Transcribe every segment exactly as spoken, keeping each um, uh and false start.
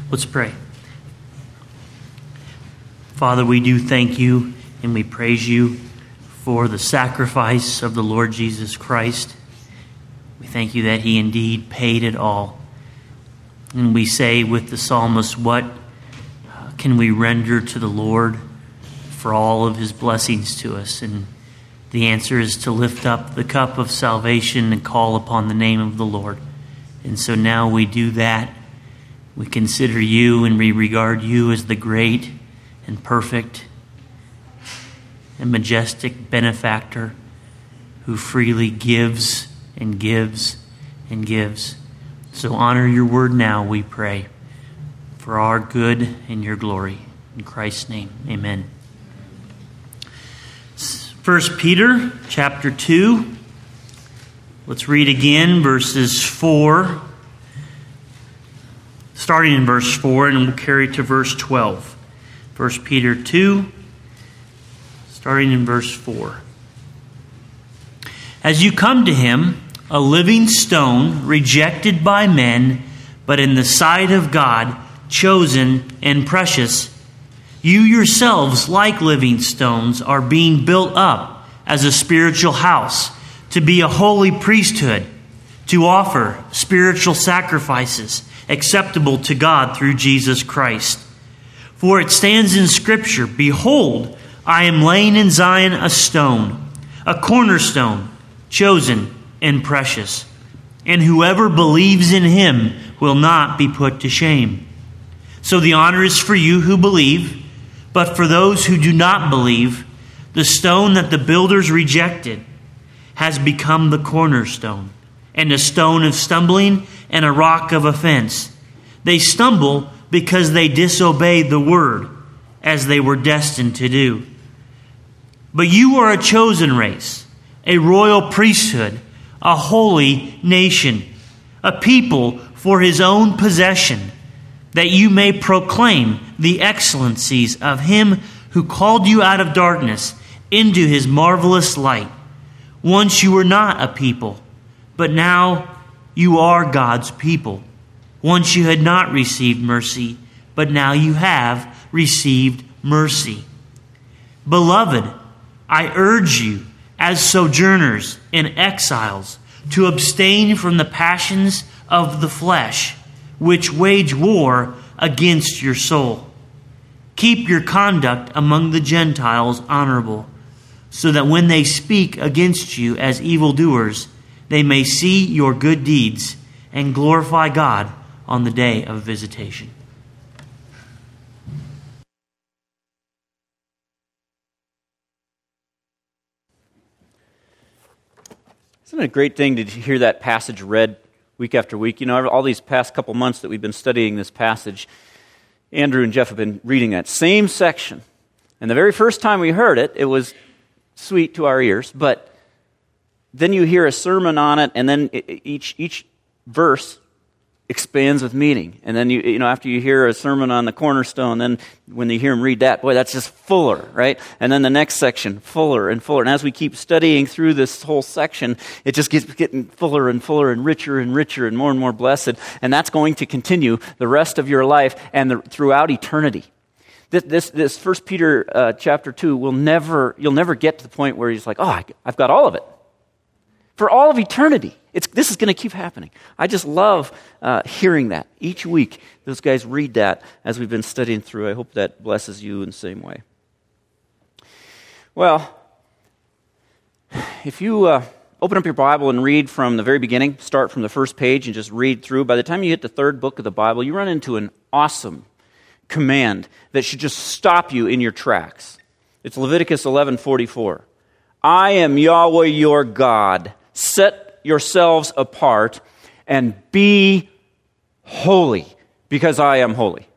Let's pray. Father, we do thank you and we praise you for the sacrifice of the Lord Jesus Christ. We thank you that he indeed paid it all. And we say with the psalmist, what can we render to the Lord for all of his blessings to us? And the answer is to lift up the cup of salvation and call upon the name of the Lord. And so now we do that. We consider you and we regard you as the great and perfect and majestic benefactor who freely gives and gives and gives. So honor your word now, we pray, for our good and your glory. In Christ's name, amen. First Peter chapter two. Let's read again verses four, starting in verse four, and we'll carry to verse twelve. First Peter two, starting in verse four. As you come to him, a living stone, rejected by men, but in the sight of God, chosen and precious, you yourselves, like living stones, are being built up as a spiritual house, to be a holy priesthood, to offer spiritual sacrifices acceptable to God through Jesus Christ. For it stands in Scripture, behold, I am laying in Zion a stone, a cornerstone, chosen and precious, and whoever believes in him will not be put to shame. So the honor is for you who believe, but for those who do not believe, the stone that the builders rejected has become the cornerstone, and a stone of stumbling and a rock of offense. They stumble because they disobeyed the word, as they were destined to do. But you are a chosen race, a royal priesthood, a holy nation, a people for his own possession, that you may proclaim the excellencies of him who called you out of darkness into his marvelous light. Once you were not a people, but now you are God's people. Once you had not received mercy, but now you have received mercy. Beloved, I urge you, as sojourners and exiles, to abstain from the passions of the flesh, which wage war against your soul. Keep your conduct among the Gentiles honorable, so that when they speak against you as evildoers, they may see your good deeds and glorify God on the day of visitation. Isn't it a great thing to hear that passage read week after week? You know, all these past couple months that we've been studying this passage, Andrew and Jeff have been reading that same section. And the very first time we heard it, it was sweet to our ears, but then you hear a sermon on it, and then each each verse expands with meaning. And then, you you know, after you hear a sermon on the cornerstone, then when you hear him read that, boy, that's just fuller, right? And then the next section, fuller and fuller. And as we keep studying through this whole section, it just gets getting fuller and fuller and richer and richer and more and more blessed. And that's going to continue the rest of your life and the, throughout eternity. This, this, this First Peter uh, chapter two will never, you'll never get to the point where he's like, oh, I, I've got all of it. For all of eternity. It's, this is going to keep happening. I just love uh, hearing that. Each week, those guys read that as we've been studying through. I hope that blesses you in the same way. Well, if you uh, open up your Bible and read from the very beginning, start from the first page and just read through, by the time you hit the third book of the Bible, you run into an awesome command that should just stop you in your tracks. It's Leviticus eleven forty-four. I am Yahweh your God. Set yourselves apart and be holy, because I am holy.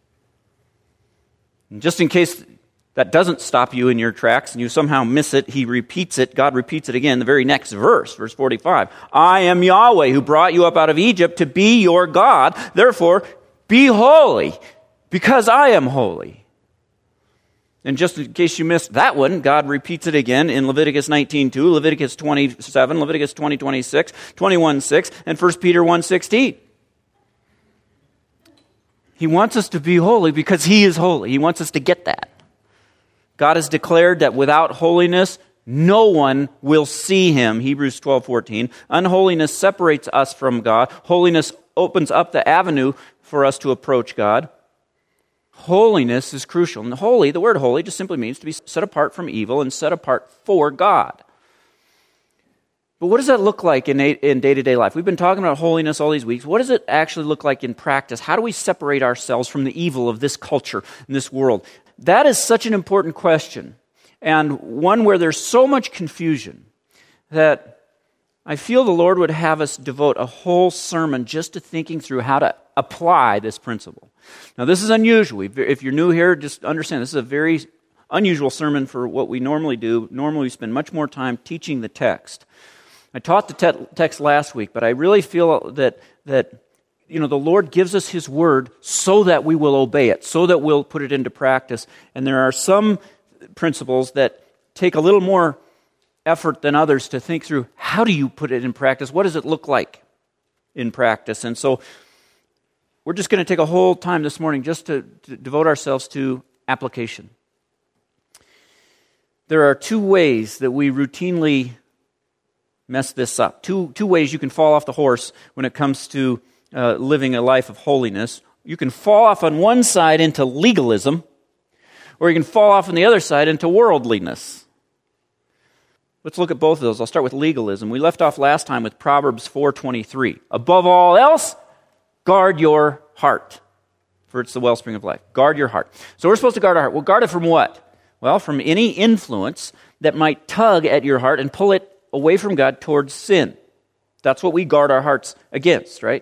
And just in case that doesn't stop you in your tracks and you somehow miss it, he repeats it, God repeats it again in the very next verse, verse forty-five. I am Yahweh who brought you up out of Egypt to be your God. Therefore, be holy, because I am holy. And just in case you missed that one, God repeats it again in Leviticus nineteen two, Leviticus twenty-seven, Leviticus twenty twenty-six, twenty-one six, and First Peter one sixteen. He wants us to be holy because He is holy. He wants us to get that. God has declared that without holiness, no one will see Him. Hebrews twelve fourteen. Unholiness separates us from God. Holiness opens up the avenue for us to approach God. Holiness is crucial. And holy, the word holy just simply means to be set apart from evil and set apart for God. But what does that look like in in day-to-day life? We've been talking about holiness all these weeks. What does it actually look like in practice? How do we separate ourselves from the evil of this culture and this world? That is such an important question, and one where there's so much confusion that I feel the Lord would have us devote a whole sermon just to thinking through how to apply this principle. Now, this is unusual. If you're new here, just understand this is a very unusual sermon for what we normally do. Normally, we spend much more time teaching the text. I taught the te- text last week, but I really feel that that you know the Lord gives us His word so that we will obey it, so that we'll put it into practice. And there are some principles that take a little more effort than others to think through, how do you put it in practice? What does it look like in practice? And so we're just going to take a whole time this morning just to, to devote ourselves to application. There are two ways that we routinely mess this up. Two, two ways you can fall off the horse when it comes to uh, living a life of holiness. You can fall off on one side into legalism, or you can fall off on the other side into worldliness. Let's look at both of those. I'll start with legalism. We left off last time with Proverbs four twenty-three. Above all else, guard your heart, for it's the wellspring of life. Guard your heart. So we're supposed to guard our heart. Well, guard it from what? Well, from any influence that might tug at your heart and pull it away from God towards sin. That's what we guard our hearts against, right?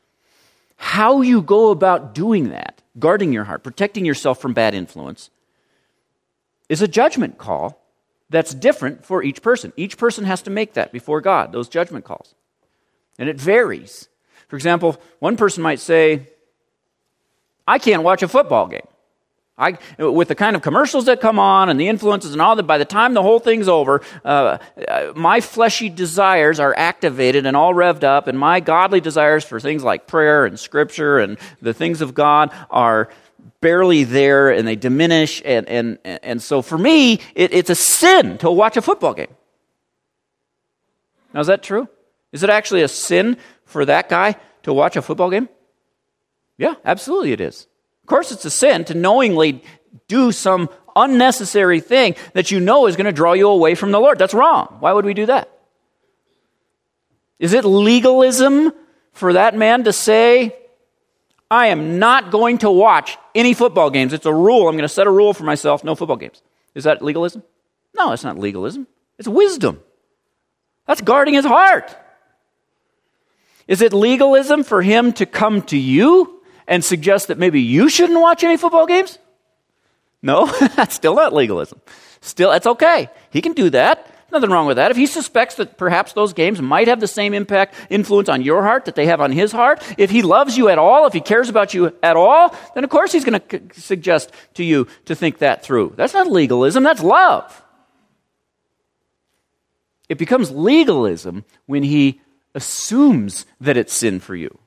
How you go about doing that, guarding your heart, protecting yourself from bad influence, is a judgment call that's different for each person. Each person has to make that before God, those judgment calls. And it varies. For example, one person might say, I can't watch a football game. I, with the kind of commercials that come on and the influences and all that, by the time the whole thing's over, uh, my fleshy desires are activated and all revved up, and my godly desires for things like prayer and Scripture and the things of God are barely there, and they diminish. And and and so for me, it, it's a sin to watch a football game. Now, is that true? Is it actually a sin for that guy to watch a football game? Yeah, absolutely it is. Of course, it's a sin to knowingly do some unnecessary thing that you know is going to draw you away from the Lord. That's wrong. Why would we do that? Is it legalism for that man to say, I am not going to watch any football games? It's a rule. I'm going to set a rule for myself, no football games. Is that legalism? No, it's not legalism. It's wisdom. That's guarding his heart. Is it legalism for him to come to you and suggest that maybe you shouldn't watch any football games? No, that's still not legalism. Still, that's okay. He can do that. Nothing wrong with that. If he suspects that perhaps those games might have the same impact, influence on your heart that they have on his heart, if he loves you at all, if he cares about you at all, then of course he's going to c- suggest to you to think that through. That's not legalism, that's love. It becomes legalism when he assumes that it's sin for you.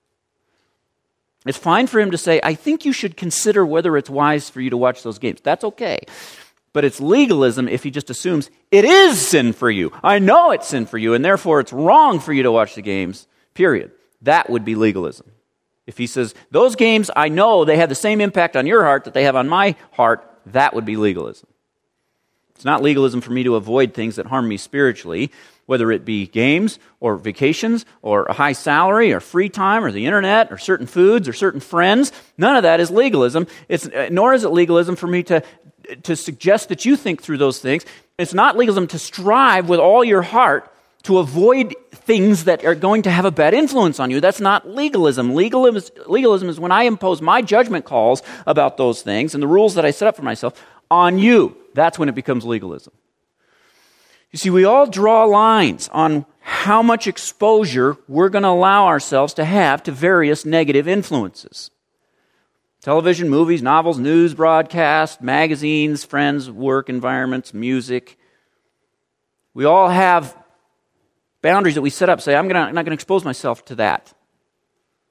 It's fine for him to say, I think you should consider whether it's wise for you to watch those games. That's okay. But it's legalism if he just assumes it is sin for you. I know it's sin for you, and therefore it's wrong for you to watch the games, period. That would be legalism. If he says, those games, I know they have the same impact on your heart that they have on my heart, that would be legalism. It's not legalism for me to avoid things that harm me spiritually, whether it be games or vacations or a high salary or free time or the internet or certain foods or certain friends. None of that is legalism. It's, nor is it legalism for me to, to suggest that you think through those things. It's not legalism to strive with all your heart to avoid things that are going to have a bad influence on you. That's not legalism. Legalism is, legalism is when I impose my judgment calls about those things and the rules that I set up for myself on you. That's when it becomes legalism. You see, we all draw lines on how much exposure we're going to allow ourselves to have to various negative influences. Television, movies, novels, news broadcasts, magazines, friends, work environments, music. We all have boundaries that we set up. Say, I'm, gonna, I'm not going to expose myself to that.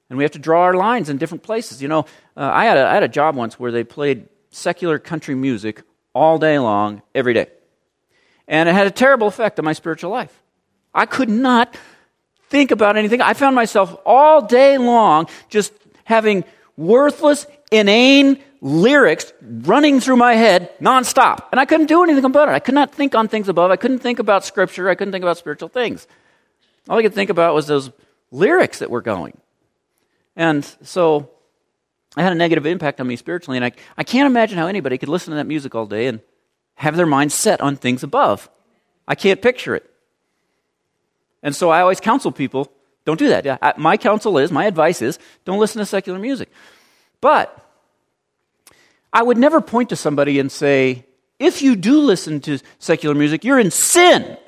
And we have to draw our lines in different places. You know, uh, I, had a, I had a job once where they played secular country music all day long, every day. And it had a terrible effect on my spiritual life. I could not think about anything. I found myself all day long just having worthless, inane lyrics running through my head nonstop. And I couldn't do anything about it. I could not think on things above. I couldn't think about Scripture. I couldn't think about spiritual things. All I could think about was those lyrics that were going. And so it had a negative impact on me spiritually. And I, I can't imagine how anybody could listen to that music all day and have their mind set on things above. I can't picture it. And so I always counsel people, don't do that. I, my counsel is, my advice is, don't listen to secular music. But I would never point to somebody and say, if you do listen to secular music, you're in sin.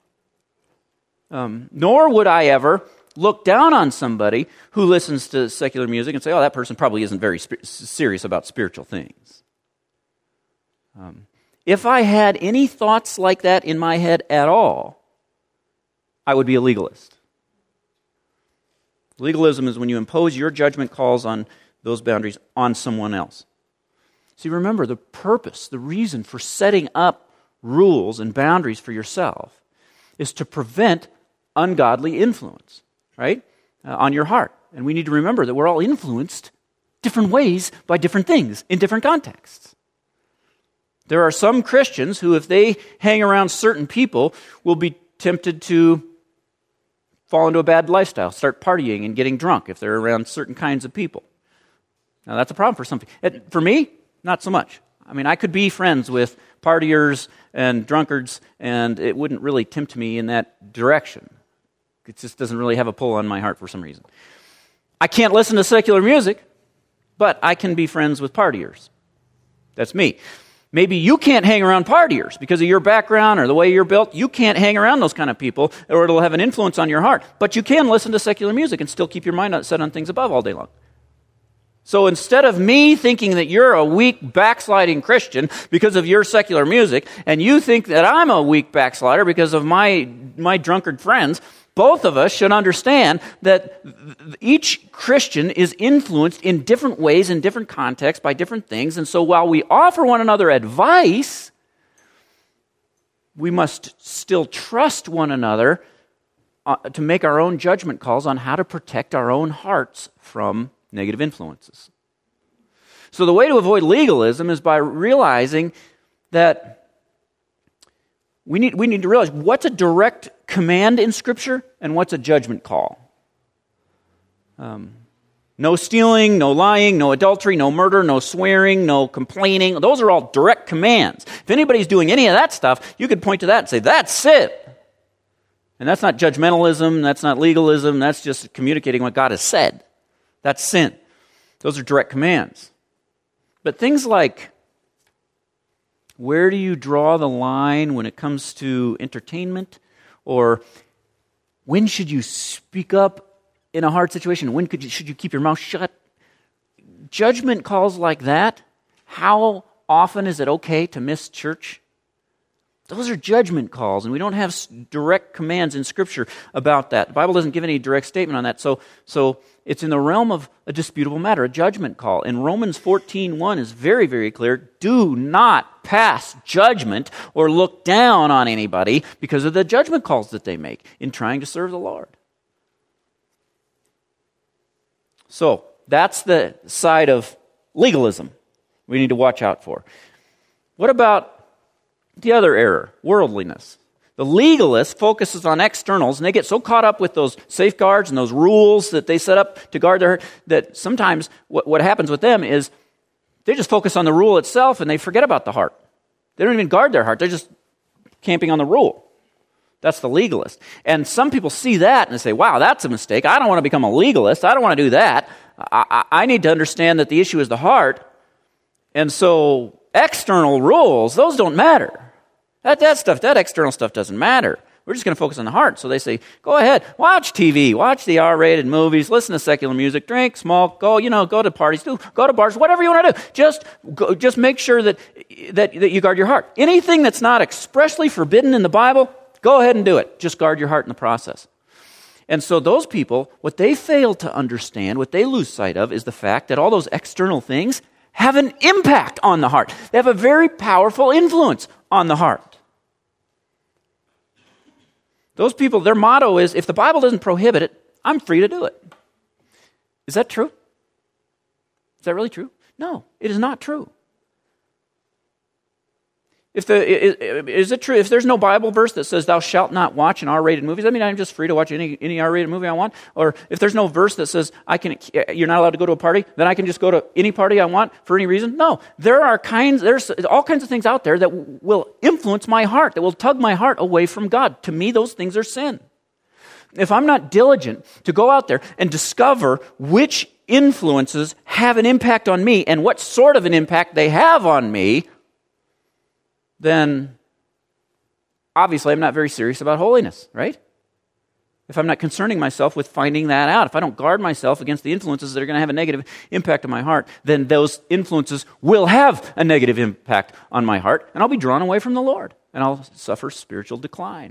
Um, nor would I ever look down on somebody who listens to secular music and say, oh, that person probably isn't very sp- serious about spiritual things. Um, if I had any thoughts like that in my head at all, I would be a legalist. Legalism is when you impose your judgment calls on those boundaries on someone else. See, remember, the purpose, the reason for setting up rules and boundaries for yourself is to prevent ungodly influence, right, uh, on your heart. And we need to remember that we're all influenced different ways by different things in different contexts. There are some Christians who, if they hang around certain people, will be tempted to fall into a bad lifestyle, start partying and getting drunk if they're around certain kinds of people. Now, that's a problem for some people. For me, not so much. I mean, I could be friends with partiers and drunkards, and it wouldn't really tempt me in that direction. It just doesn't really have a pull on my heart for some reason. I can't listen to secular music, but I can be friends with partiers. That's me. Maybe you can't hang around partiers because of your background or the way you're built. You can't hang around those kind of people, or it'll have an influence on your heart. But you can listen to secular music and still keep your mind set on things above all day long. So instead of me thinking that you're a weak, backsliding Christian because of your secular music, and you think that I'm a weak backslider because of my my drunkard friends, both of us should understand that each Christian is influenced in different ways, in different contexts, by different things. And so while we offer one another advice, we must still trust one another uh, to make our own judgment calls on how to protect our own hearts from negative influences. So the way to avoid legalism is by realizing that we need, we need to realize what's a direct command in Scripture and what's a judgment call. Um, no stealing, no lying, no adultery, no murder, no swearing, no complaining. Those are all direct commands. If anybody's doing any of that stuff, you could point to that and say, that's sin. And that's not judgmentalism, that's not legalism, that's just communicating what God has said. That's sin. Those are direct commands. But things like, where do you draw the line when it comes to entertainment? Or when should you speak up in a hard situation? When could you, should you keep your mouth shut? Judgment calls like that, how often is it okay to miss church? Those are judgment calls, and we don't have direct commands in Scripture about that. The Bible doesn't give any direct statement on that, so, so it's in the realm of a disputable matter, a judgment call. And Romans fourteen one is very, very clear. Do not pass judgment or look down on anybody because of the judgment calls that they make in trying to serve the Lord. So that's the side of legalism we need to watch out for. What about the other error, worldliness? The legalist focuses on externals, and they get so caught up with those safeguards and those rules that they set up to guard their heart that sometimes what, what happens with them is they just focus on the rule itself and they forget about the heart. They don't even guard their heart. They're just camping on the rule. That's the legalist. And some people see that and they say, wow, that's a mistake. I don't want to become a legalist. I don't want to do that. I, I, I need to understand that the issue is the heart. And so external rules, those don't matter. That, that stuff, that external stuff doesn't matter. We're just going to focus on the heart. So they say, go ahead, watch T V, watch the R-rated movies, listen to secular music, drink, smoke, go, you know, go to parties, do, go to bars, whatever you want to do. Just, go, just make sure that, that that you guard your heart. Anything that's not expressly forbidden in the Bible, go ahead and do it. Just guard your heart in the process. And so those people, what they fail to understand, what they lose sight of, is the fact that all those external things have an impact on the heart. They have a very powerful influence on the heart. Those people, their motto is, if the Bible doesn't prohibit it, I'm free to do it. Is that true? Is that really true? No, it is not true. If the is, is it true? If there's no Bible verse that says thou shalt not watch an R-rated movie, I mean, I'm just free to watch any any R-rated movie I want. Or if there's no verse that says I can, you're not allowed to go to a party, then I can just go to any party I want for any reason. No, there are kinds, there's all kinds of things out there that will influence my heart, that will tug my heart away from God. To me, those things are sin. If I'm not diligent to go out there and discover which influences have an impact on me and what sort of an impact they have on me, then obviously I'm not very serious about holiness, right? If I'm not concerning myself with finding that out, if I don't guard myself against the influences that are going to have a negative impact on my heart, then those influences will have a negative impact on my heart, and I'll be drawn away from the Lord, and I'll suffer spiritual decline.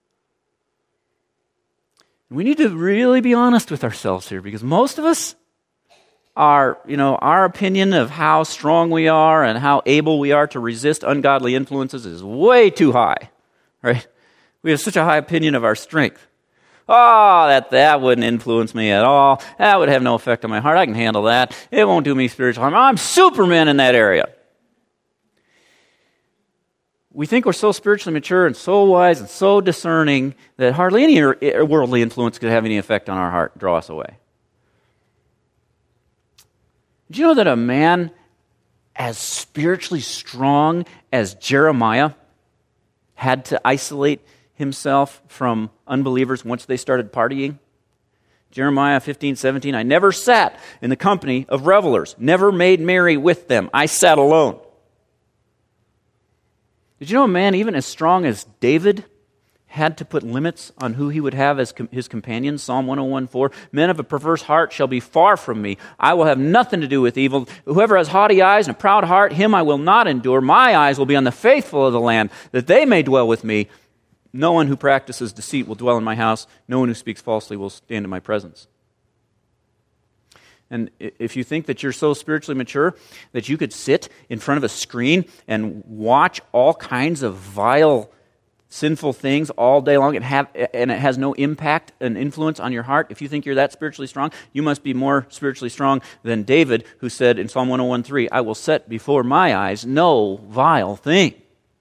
We need to really be honest with ourselves here, because most of us, Our, you know, our opinion of how strong we are and how able we are to resist ungodly influences is way too high, right? We have such a high opinion of our strength. Oh, that, that wouldn't influence me at all. That would have no effect on my heart. I can handle that. It won't do me spiritual harm. I'm Superman in that area. We think we're so spiritually mature and so wise and so discerning that hardly any worldly influence could have any effect on our heart, draw us away. Do you know that a man as spiritually strong as Jeremiah had to isolate himself from unbelievers once they started partying? Jeremiah fifteen seventeen, I never sat in the company of revelers, never made merry with them. I sat alone. Did you know a man even as strong as David had to put limits on who he would have as com- his companions? Psalm one oh one four, men of a perverse heart shall be far from me. I will have nothing to do with evil. Whoever has haughty eyes and a proud heart, him I will not endure. My eyes will be on the faithful of the land, that they may dwell with me. No one who practices deceit will dwell in my house. No one who speaks falsely will stand in my presence. And if you think that you're so spiritually mature that you could sit in front of a screen and watch all kinds of vile, sinful things all day long and have and it has no impact and influence on your heart, if you think you're that spiritually strong, you must be more spiritually strong than David, who said in Psalm one oh one three, I will set before my eyes no vile thing.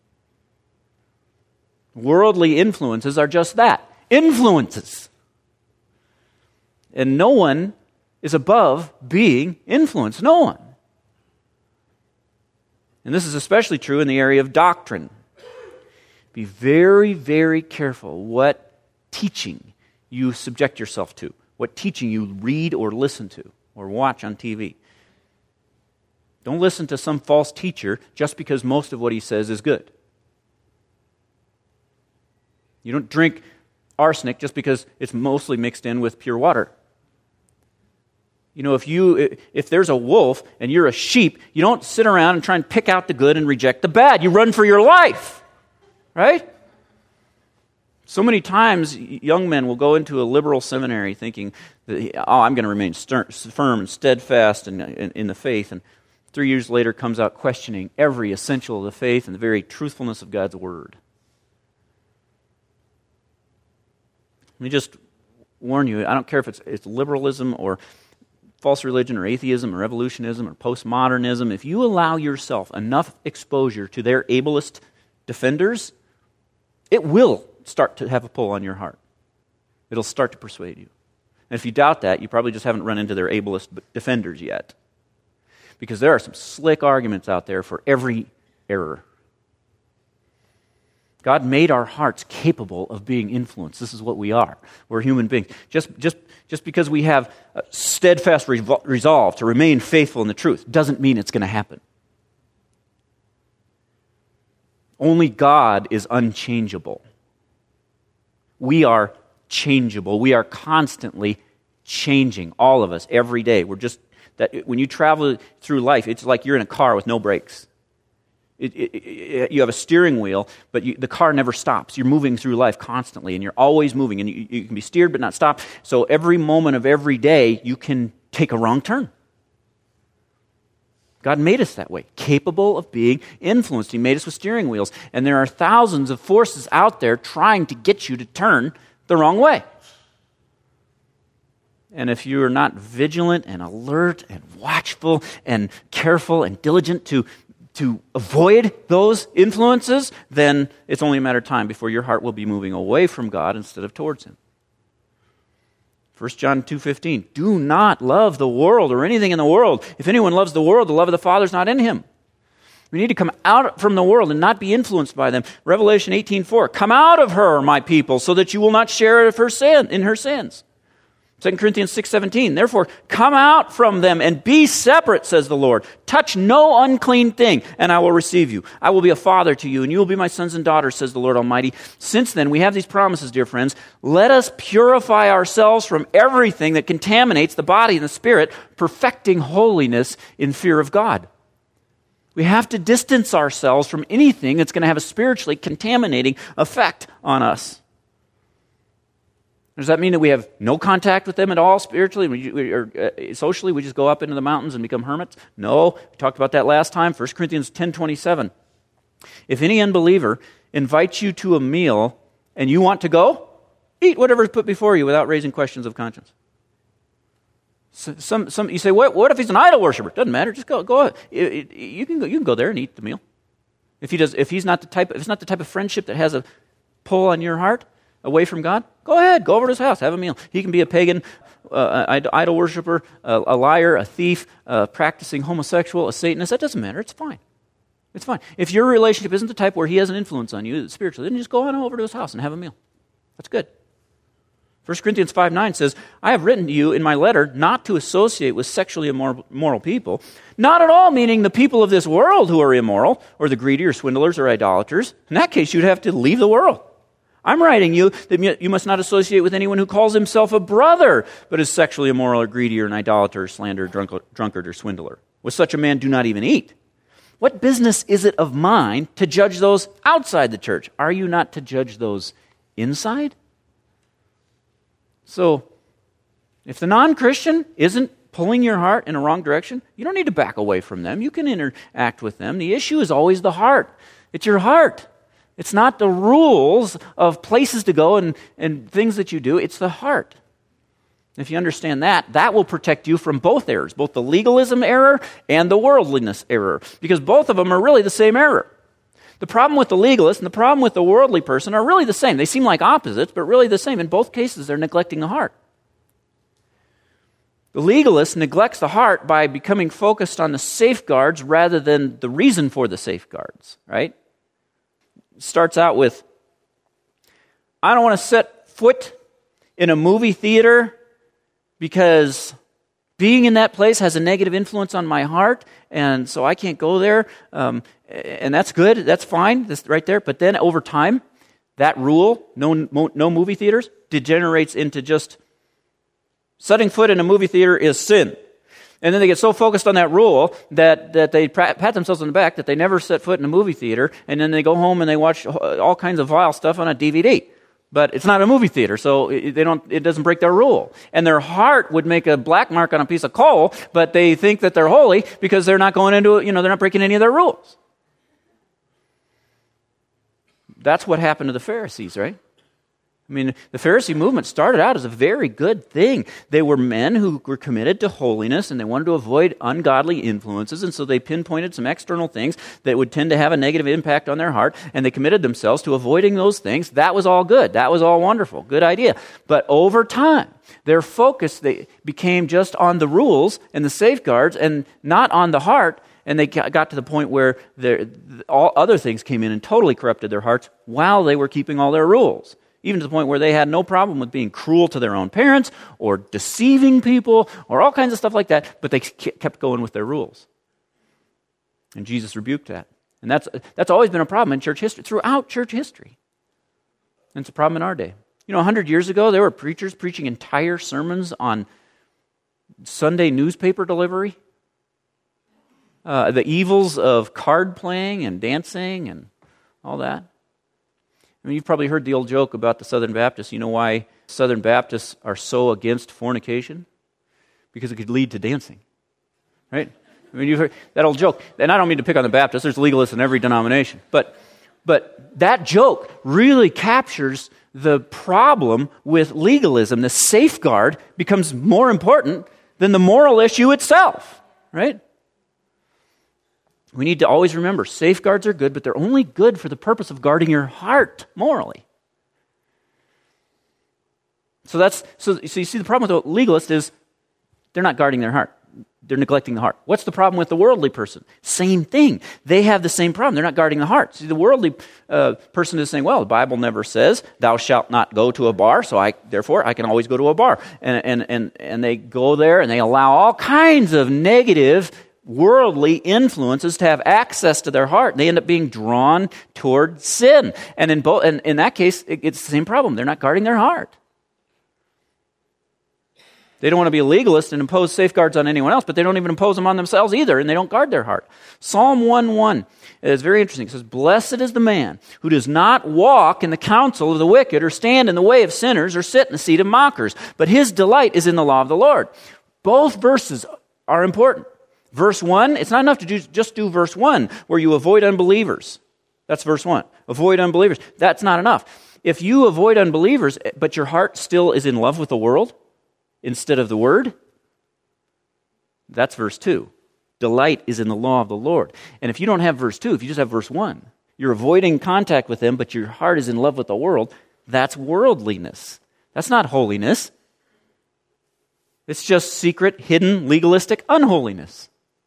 Worldly influences are just that, influences. And no one is above being influenced, no one. And this is especially true in the area of doctrine. Be very, very careful what teaching you subject yourself to, what teaching you read or listen to or watch on T V. Don't listen to some false teacher just because most of what he says is good. You don't drink arsenic just because it's mostly mixed in with pure water. You know, if you if there's a wolf and you're a sheep, you don't sit around and try and pick out the good and reject the bad. You run for your life. Right? So many times, young men will go into a liberal seminary thinking, that, oh, I'm going to remain stern, firm and steadfast in, in, in the faith, and three years later comes out questioning every essential of the faith and the very truthfulness of God's Word. Let me just warn you, I don't care if it's, it's liberalism or false religion or atheism or evolutionism or postmodernism, if you allow yourself enough exposure to their ableist defenders, it will start to have a pull on your heart. It'll start to persuade you. And if you doubt that, you probably just haven't run into their ableist defenders yet. Because there are some slick arguments out there for every error. God made our hearts capable of being influenced. This is what we are. We're human beings. Just, just, just because we have a steadfast revol- resolve to remain faithful in the truth doesn't mean it's going to happen. Only God is unchangeable. We are changeable. We are constantly changing, all of us, every day. We're just that when you travel through life, it's like you're in a car with no brakes. It, it, it, you have a steering wheel, but you, the car never stops. You're moving through life constantly, and you're always moving, and you, you can be steered but not stopped. So every moment of every day, you can take a wrong turn. God made us that way, capable of being influenced. He made us with steering wheels. And there are thousands of forces out there trying to get you to turn the wrong way. And if you are not vigilant and alert and watchful and careful and diligent to, to avoid those influences, then it's only a matter of time before your heart will be moving away from God instead of towards Him. First John two fifteen, do not love the world or anything in the world. If anyone loves the world, the love of the Father is not in him. We need to come out from the world and not be influenced by them. Revelation eighteen four, come out of her, my people, so that you will not share of her sin, in her sins. Second Corinthians six seventeen, therefore come out from them and be separate, says the Lord. Touch no unclean thing, and I will receive you. I will be a father to you, and you will be my sons and daughters, says the Lord Almighty. Since then, we have these promises, dear friends. Let us purify ourselves from everything that contaminates the body and the spirit, perfecting holiness in fear of God. We have to distance ourselves from anything that's going to have a spiritually contaminating effect on us. Does that mean that we have no contact with them at all spiritually or uh, socially? We just go up into the mountains and become hermits? No. We talked about that last time. First Corinthians ten twenty-seven. If any unbeliever invites you to a meal and you want to go, eat whatever is put before you without raising questions of conscience. So, some, some, you say, what, what if he's an idol worshiper? Doesn't matter. Just go. Go. It, it, you can go. You can go there and eat the meal. If he does, if he's not the type, if it's not the type of friendship that has a pull on your heart away from God, go ahead, go over to his house, have a meal. He can be a pagan, uh, idol worshiper, uh, a liar, a thief, uh, practicing homosexual, a Satanist. That doesn't matter. It's fine. It's fine. If your relationship isn't the type where he has an influence on you spiritually, then just go on over to his house and have a meal. That's good. First Corinthians five nine says, I have written to you in my letter not to associate with sexually immoral, immoral people, not at all meaning the people of this world who are immoral, or the greedy or swindlers or idolaters. In that case, you'd have to leave the world. I'm writing you that you must not associate with anyone who calls himself a brother, but is sexually immoral or greedy or an idolater, slanderer, drunkard, or swindler. With such a man, do not even eat. What business is it of mine to judge those outside the church? Are you not to judge those inside? So, if the non-Christian isn't pulling your heart in a wrong direction, you don't need to back away from them. You can interact with them. The issue is always the heart. It's your heart. It's not the rules of places to go and, and things that you do. It's the heart. If you understand that, that will protect you from both errors, both the legalism error and the worldliness error, because both of them are really the same error. The problem with the legalist and the problem with the worldly person are really the same. They seem like opposites, but really the same. In both cases, they're neglecting the heart. The legalist neglects the heart by becoming focused on the safeguards rather than the reason for the safeguards, right? Starts out with, I don't want to set foot in a movie theater because being in that place has a negative influence on my heart, and so I can't go there. Um, and that's good, that's fine, that's right there. But then over time, that rule, no, no movie theaters, degenerates into just setting foot in a movie theater is sin. And then they get so focused on that rule that, that they pat themselves on the back that they never set foot in a movie theater, and then they go home and they watch all kinds of vile stuff on a D V D. But it's not a movie theater, so it, they don't, it doesn't break their rule. And their heart would make a black mark on a piece of coal, but they think that they're holy because they're not going into it, you know, they're not breaking any of their rules. That's what happened to the Pharisees, right? I mean, the Pharisee movement started out as a very good thing. They were men who were committed to holiness, and they wanted to avoid ungodly influences, and so they pinpointed some external things that would tend to have a negative impact on their heart, and they committed themselves to avoiding those things. That was all good. That was all wonderful. Good idea. But over time, their focus they became just on the rules and the safeguards and not on the heart, and they got to the point where all other things came in and totally corrupted their hearts while they were keeping all their rules. Even to the point where they had no problem with being cruel to their own parents or deceiving people or all kinds of stuff like that, but they kept going with their rules. And Jesus rebuked that. And that's that's always been a problem in church history, throughout church history. And it's a problem in our day. You know, one hundred years ago, there were preachers preaching entire sermons on Sunday newspaper delivery. uh, the evils of card playing and dancing and all that. I mean, you've probably heard the old joke about the Southern Baptists. You know why Southern Baptists are so against fornication? Because it could lead to dancing, right? I mean, you've heard that old joke. And I don't mean to pick on the Baptists. There's legalists in every denomination. But, but that joke really captures the problem with legalism. The safeguard becomes more important than the moral issue itself, right? We need to always remember, safeguards are good, but they're only good for the purpose of guarding your heart morally. So that's so, so you see the problem with the legalist is they're not guarding their heart. They're neglecting the heart. What's the problem with the worldly person? Same thing. They have the same problem. They're not guarding the heart. See, the worldly uh, person is saying, well, the Bible never says, thou shalt not go to a bar, so I, therefore I can always go to a bar. And, and, and, and they go there and they allow all kinds of negative worldly influences to have access to their heart. They end up being drawn toward sin. And in, both, and in that case, it, it's the same problem. They're not guarding their heart. They don't want to be a legalist and impose safeguards on anyone else, but they don't even impose them on themselves either, and they don't guard their heart. Psalm one one is very interesting. It says, blessed is the man who does not walk in the counsel of the wicked, or stand in the way of sinners, or sit in the seat of mockers, but his delight is in the law of the Lord. Both verses are important. Verse one, it's not enough to do, just do verse one, where you avoid unbelievers. That's verse one. Avoid unbelievers. That's not enough. If you avoid unbelievers, but your heart still is in love with the world, instead of the word, that's verse two. Delight is in the law of the Lord. And if you don't have verse two, if you just have verse one, you're avoiding contact with them, but your heart is in love with the world, that's worldliness. That's not holiness. It's just secret, hidden, legalistic unholiness.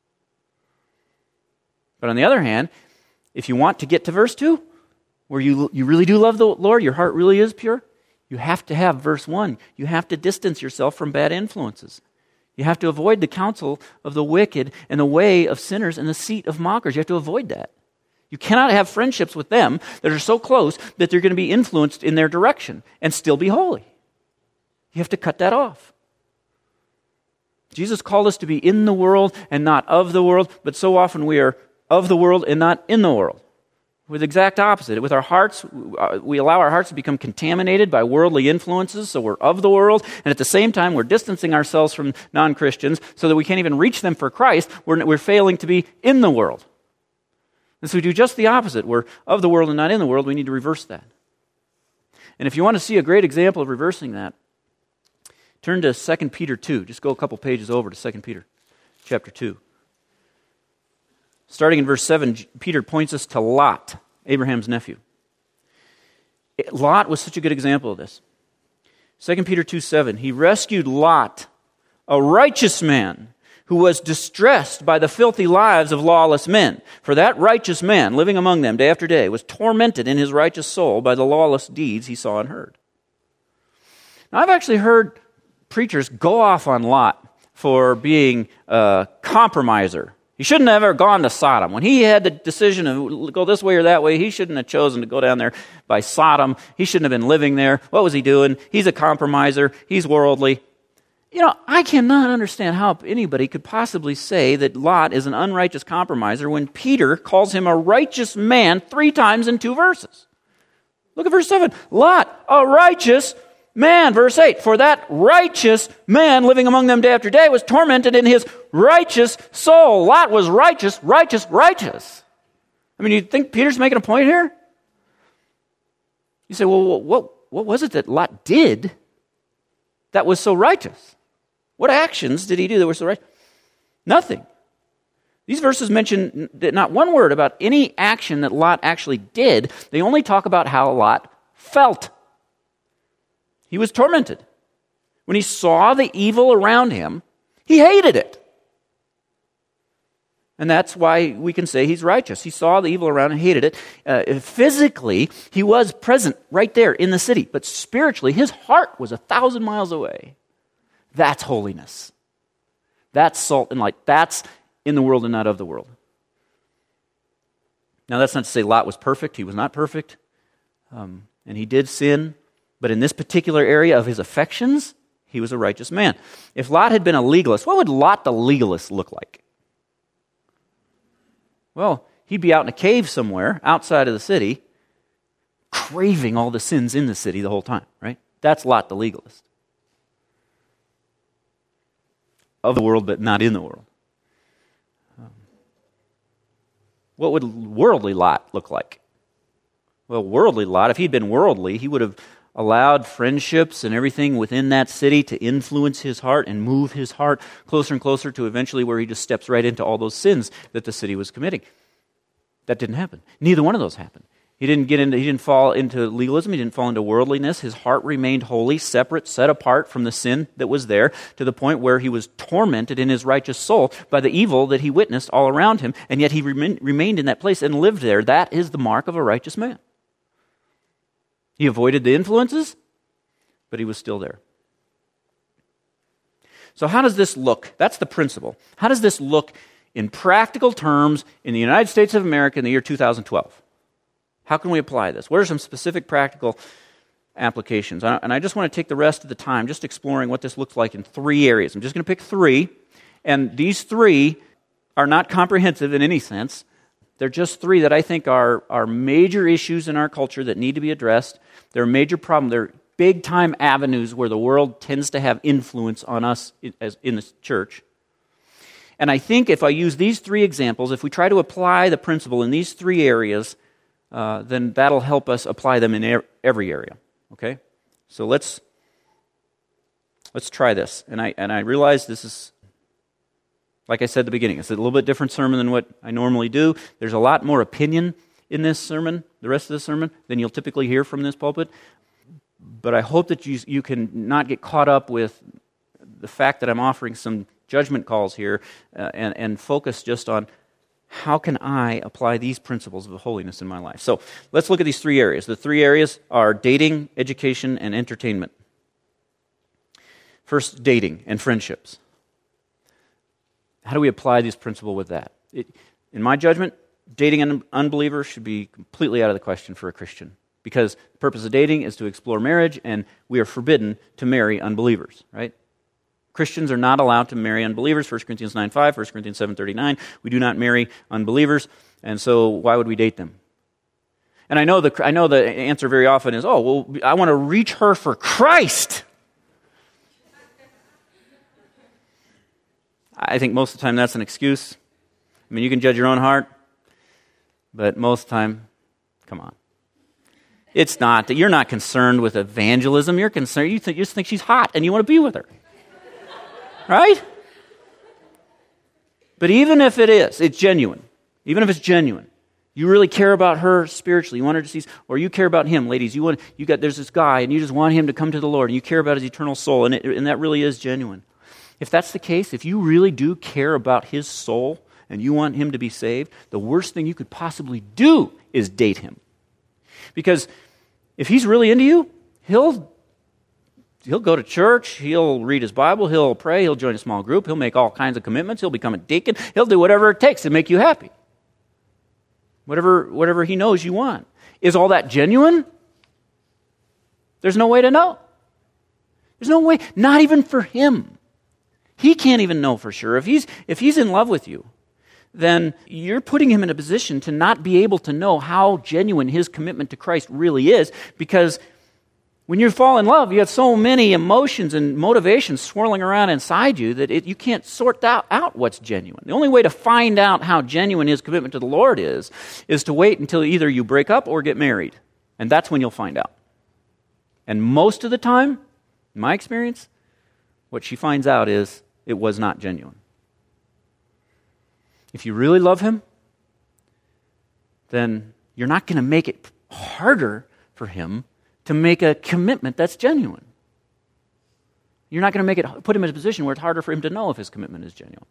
But on the other hand, if you want to get to verse two, where you, you really do love the Lord, your heart really is pure, you have to have verse one. You have to distance yourself from bad influences. You have to avoid the counsel of the wicked and the way of sinners and the seat of mockers. You have to avoid that. You cannot have friendships with them that are so close that they're going to be influenced in their direction and still be holy. You have to cut that off. Jesus called us to be in the world and not of the world, but so often we are of the world and not in the world. With the exact opposite. With our hearts, we allow our hearts to become contaminated by worldly influences, so we're of the world, and at the same time, we're distancing ourselves from non-Christians so that we can't even reach them for Christ. We're, we're failing to be in the world. And so we do just the opposite. We're of the world and not in the world. We need to reverse that. And if you want to see a great example of reversing that, turn to Second Peter two. Just go a couple pages over to Second Peter chapter two. Starting in verse seven, Peter points us to Lot, Abraham's nephew. Lot was such a good example of this. Second Peter two seven, he rescued Lot, a righteous man who was distressed by the filthy lives of lawless men. For that righteous man, living among them day after day, was tormented in his righteous soul by the lawless deeds he saw and heard. Now, I've actually heard preachers go off on Lot for being a compromiser. He shouldn't have ever gone to Sodom. When he had the decision to go this way or that way, he shouldn't have chosen to go down there by Sodom. He shouldn't have been living there. What was he doing? He's a compromiser. He's worldly. You know, I cannot understand how anybody could possibly say that Lot is an unrighteous compromiser when Peter calls him a righteous man three times in two verses. Look at verse seven. Lot, a righteous man, verse eight, for that righteous man living among them day after day was tormented in his righteous soul. Lot was righteous, righteous, righteous. I mean, you think Peter's making a point here? You say, well, what, what was it that Lot did that was so righteous? What actions did he do that were so righteous? Nothing. These verses mention not one word about any action that Lot actually did. They only talk about how Lot felt. He was tormented. When he saw the evil around him, he hated it. And that's why we can say he's righteous. He saw the evil around and hated it. Uh, physically, he was present right there in the city. But spiritually, his heart was a thousand miles away. That's holiness. That's salt and light. That's in the world and not of the world. Now, that's not to say Lot was perfect. He was not perfect. Um, and he did sin. But in this particular area of his affections, he was a righteous man. If Lot had been a legalist, what would Lot the legalist look like? Well, he'd be out in a cave somewhere outside of the city, craving all the sins in the city the whole time, right? That's Lot the legalist. Of the world, but not in the world. Um, what would worldly Lot look like? Well, worldly Lot, if he'd been worldly, he would have allowed friendships and everything within that city to influence his heart and move his heart closer and closer to eventually where he just steps right into all those sins that the city was committing. That didn't happen. Neither one of those happened. He didn't get into, he didn't fall into legalism, he didn't fall into worldliness. His heart remained holy, separate, set apart from the sin that was there, to the point where he was tormented in his righteous soul by the evil that he witnessed all around him, and yet he remain, remained in that place and lived there. That is the mark of a righteous man. He avoided the influences, but he was still there. So how does this look? That's the principle. How does this look in practical terms in the United States of America in the year two thousand twelve? How can we apply this? What are some specific practical applications? And I just want to take the rest of the time just exploring what this looks like in three areas. I'm just going to pick three, and these three are not comprehensive in any sense. They're just three that I think are, are major issues in our culture that need to be addressed. They're a major problem. They're big-time avenues where the world tends to have influence on us as in the church. And I think if I use these three examples, if we try to apply the principle in these three areas, uh, then that'll help us apply them in er- every area. Okay? So let's let's try this. And I and I realize this is, like I said at the beginning, it's a little bit different sermon than what I normally do. There's a lot more opinion in this sermon, the rest of the sermon, than you'll typically hear from this pulpit. But I hope that you you can not get caught up with the fact that I'm offering some judgment calls here uh, and, and focus just on how can I apply these principles of holiness in my life. So let's look at these three areas. The three areas are dating, education, and entertainment. First, dating and friendships. How do we apply this principle with that? It, in my judgment, dating an unbeliever should be completely out of the question for a Christian, because the purpose of dating is to explore marriage, and we are forbidden to marry unbelievers, right? Christians are not allowed to marry unbelievers, First Corinthians nine five, First Corinthians seven thirty-nine. We do not marry unbelievers, and so why would we date them? And I know the I know the answer very often is, oh, well, I want to reach her for Christ. I think most of the time that's an excuse. I mean, you can judge your own heart, but most of the time, come on. It's not that you're not concerned with evangelism. You're concerned, you, th- you just think she's hot and you want to be with her. Right? But even if it is, it's genuine. Even if it's genuine, you really care about her spiritually. You want her to see, or you care about him, ladies. You want you got there's this guy, and you just want him to come to the Lord, and you care about his eternal soul, and it, and that really is genuine. If that's the case, if you really do care about his soul and you want him to be saved, the worst thing you could possibly do is date him. Because if he's really into you, he'll he'll go to church, he'll read his Bible, he'll pray, he'll join a small group, he'll make all kinds of commitments, he'll become a deacon, he'll do whatever it takes to make you happy. Whatever, whatever he knows you want. Is all that genuine? There's no way to know. There's no way, not even for him. He can't even know for sure. If he's if he's in love with you, then you're putting him in a position to not be able to know how genuine his commitment to Christ really is, because when you fall in love, you have so many emotions and motivations swirling around inside you that it, you can't sort out, out what's genuine. The only way to find out how genuine his commitment to the Lord is, is to wait until either you break up or get married. And that's when you'll find out. And most of the time, in my experience, what she finds out is it was not genuine. If you really love him, then you're not going to make it harder for him to make a commitment that's genuine. You're not going to make it put him in a position where it's harder for him to know if his commitment is genuine.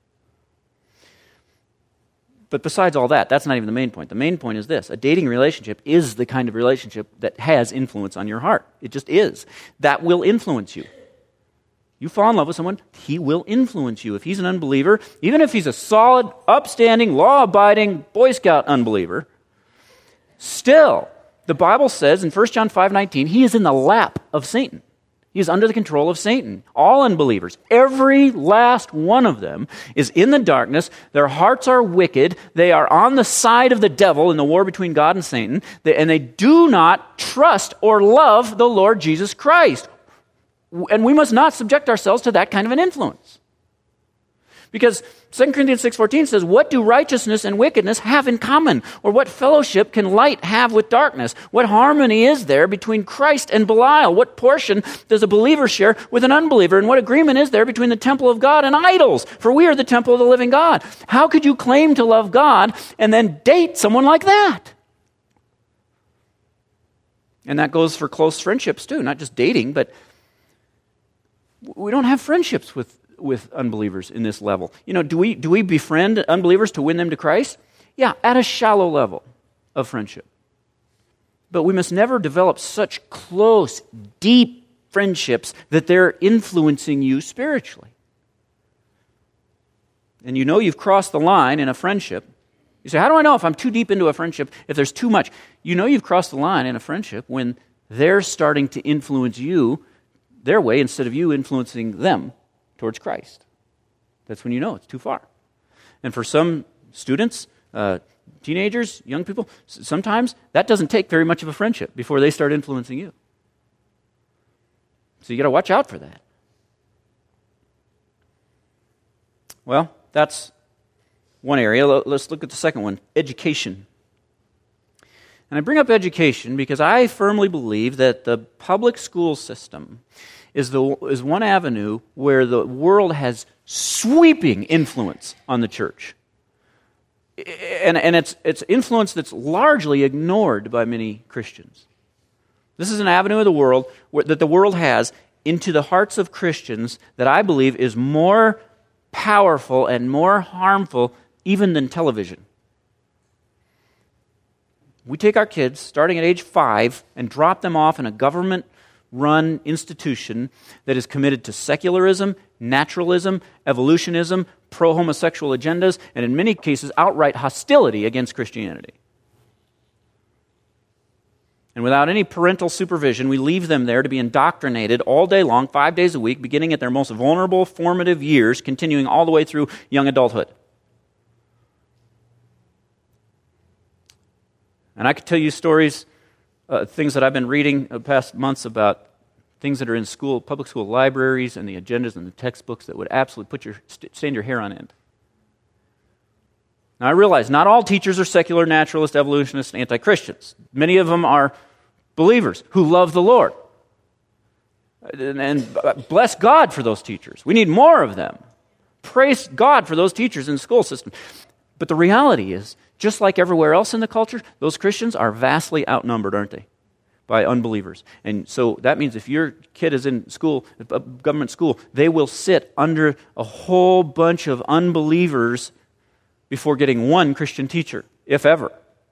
But besides all that, that's not even the main point. The main point is this: a dating relationship is the kind of relationship that has influence on your heart. It just is. That will influence you. You fall in love with someone, he will influence you. If he's an unbeliever, even if he's a solid, upstanding, law-abiding Boy Scout unbeliever, still, the Bible says in First John five nineteen, he is in the lap of Satan. He is under the control of Satan. All unbelievers, every last one of them, is in the darkness. Their hearts are wicked. They are on the side of the devil in the war between God and Satan. And they do not trust or love the Lord Jesus Christ. And we must not subject ourselves to that kind of an influence. Because Second Corinthians six fourteen says, what do righteousness and wickedness have in common? Or what fellowship can light have with darkness? What harmony is there between Christ and Belial? What portion does a believer share with an unbeliever? And what agreement is there between the temple of God and idols? For we are the temple of the living God. How could you claim to love God and then date someone like that? And that goes for close friendships too, not just dating, but we don't have friendships with with unbelievers in this level. You know, do we do we befriend unbelievers to win them to Christ? Yeah, at a shallow level of friendship. But we must never develop such close, deep friendships that they're influencing you spiritually. And you know you've crossed the line in a friendship. You say, how do I know if I'm too deep into a friendship, if there's too much? You know you've crossed the line in a friendship when they're starting to influence you their way instead of you influencing them towards Christ. That's when you know it's too far. And for some students, uh, teenagers, young people, sometimes that doesn't take very much of a friendship before they start influencing you. So you got to watch out for that. Well, that's one area. Let's look at the second one, education. And I bring up education because I firmly believe that the public school system is the is one avenue where the world has sweeping influence on the church. And, and it's, it's influence that's largely ignored by many Christians. This is an avenue of the world where, that the world has into the hearts of Christians that I believe is more powerful and more harmful even than television. We take our kids, starting at age five, and drop them off in a government-run institution that is committed to secularism, naturalism, evolutionism, pro-homosexual agendas, and in many cases, outright hostility against Christianity. And without any parental supervision, we leave them there to be indoctrinated all day long, five days a week, beginning at their most vulnerable, formative years, continuing all the way through young adulthood. And I could tell you stories, uh, things that I've been reading the past months about things that are in school, public school libraries, and the agendas and the textbooks that would absolutely put your stand your hair on end. Now I realize not all teachers are secular, naturalist, evolutionist, anti-Christians. Many of them are believers who love the Lord. And, and bless God for those teachers. We need more of them. Praise God for those teachers in the school system. But the reality is, just like everywhere else in the culture, those Christians are vastly outnumbered, aren't they, by unbelievers. And so that means if your kid is in school, a government school, they will sit under a whole bunch of unbelievers before getting one Christian teacher, if ever.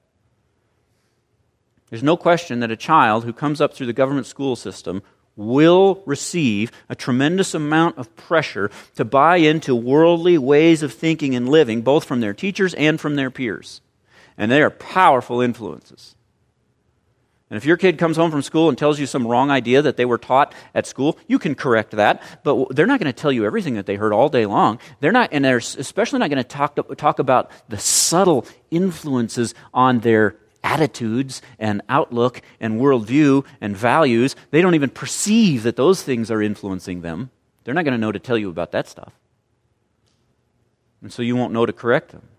There's no question that a child who comes up through the government school system will receive a tremendous amount of pressure to buy into worldly ways of thinking and living, both from their teachers and from their peers. And they are powerful influences. And if your kid comes home from school and tells you some wrong idea that they were taught at school, you can correct that, but they're not going to tell you everything that they heard all day long. They're not, and they're especially not going to talk talk about the subtle influences on their attitudes and outlook and worldview and values. They don't even perceive that those things are influencing them. They're not going to know to tell you about that stuff. And so you won't know to correct them.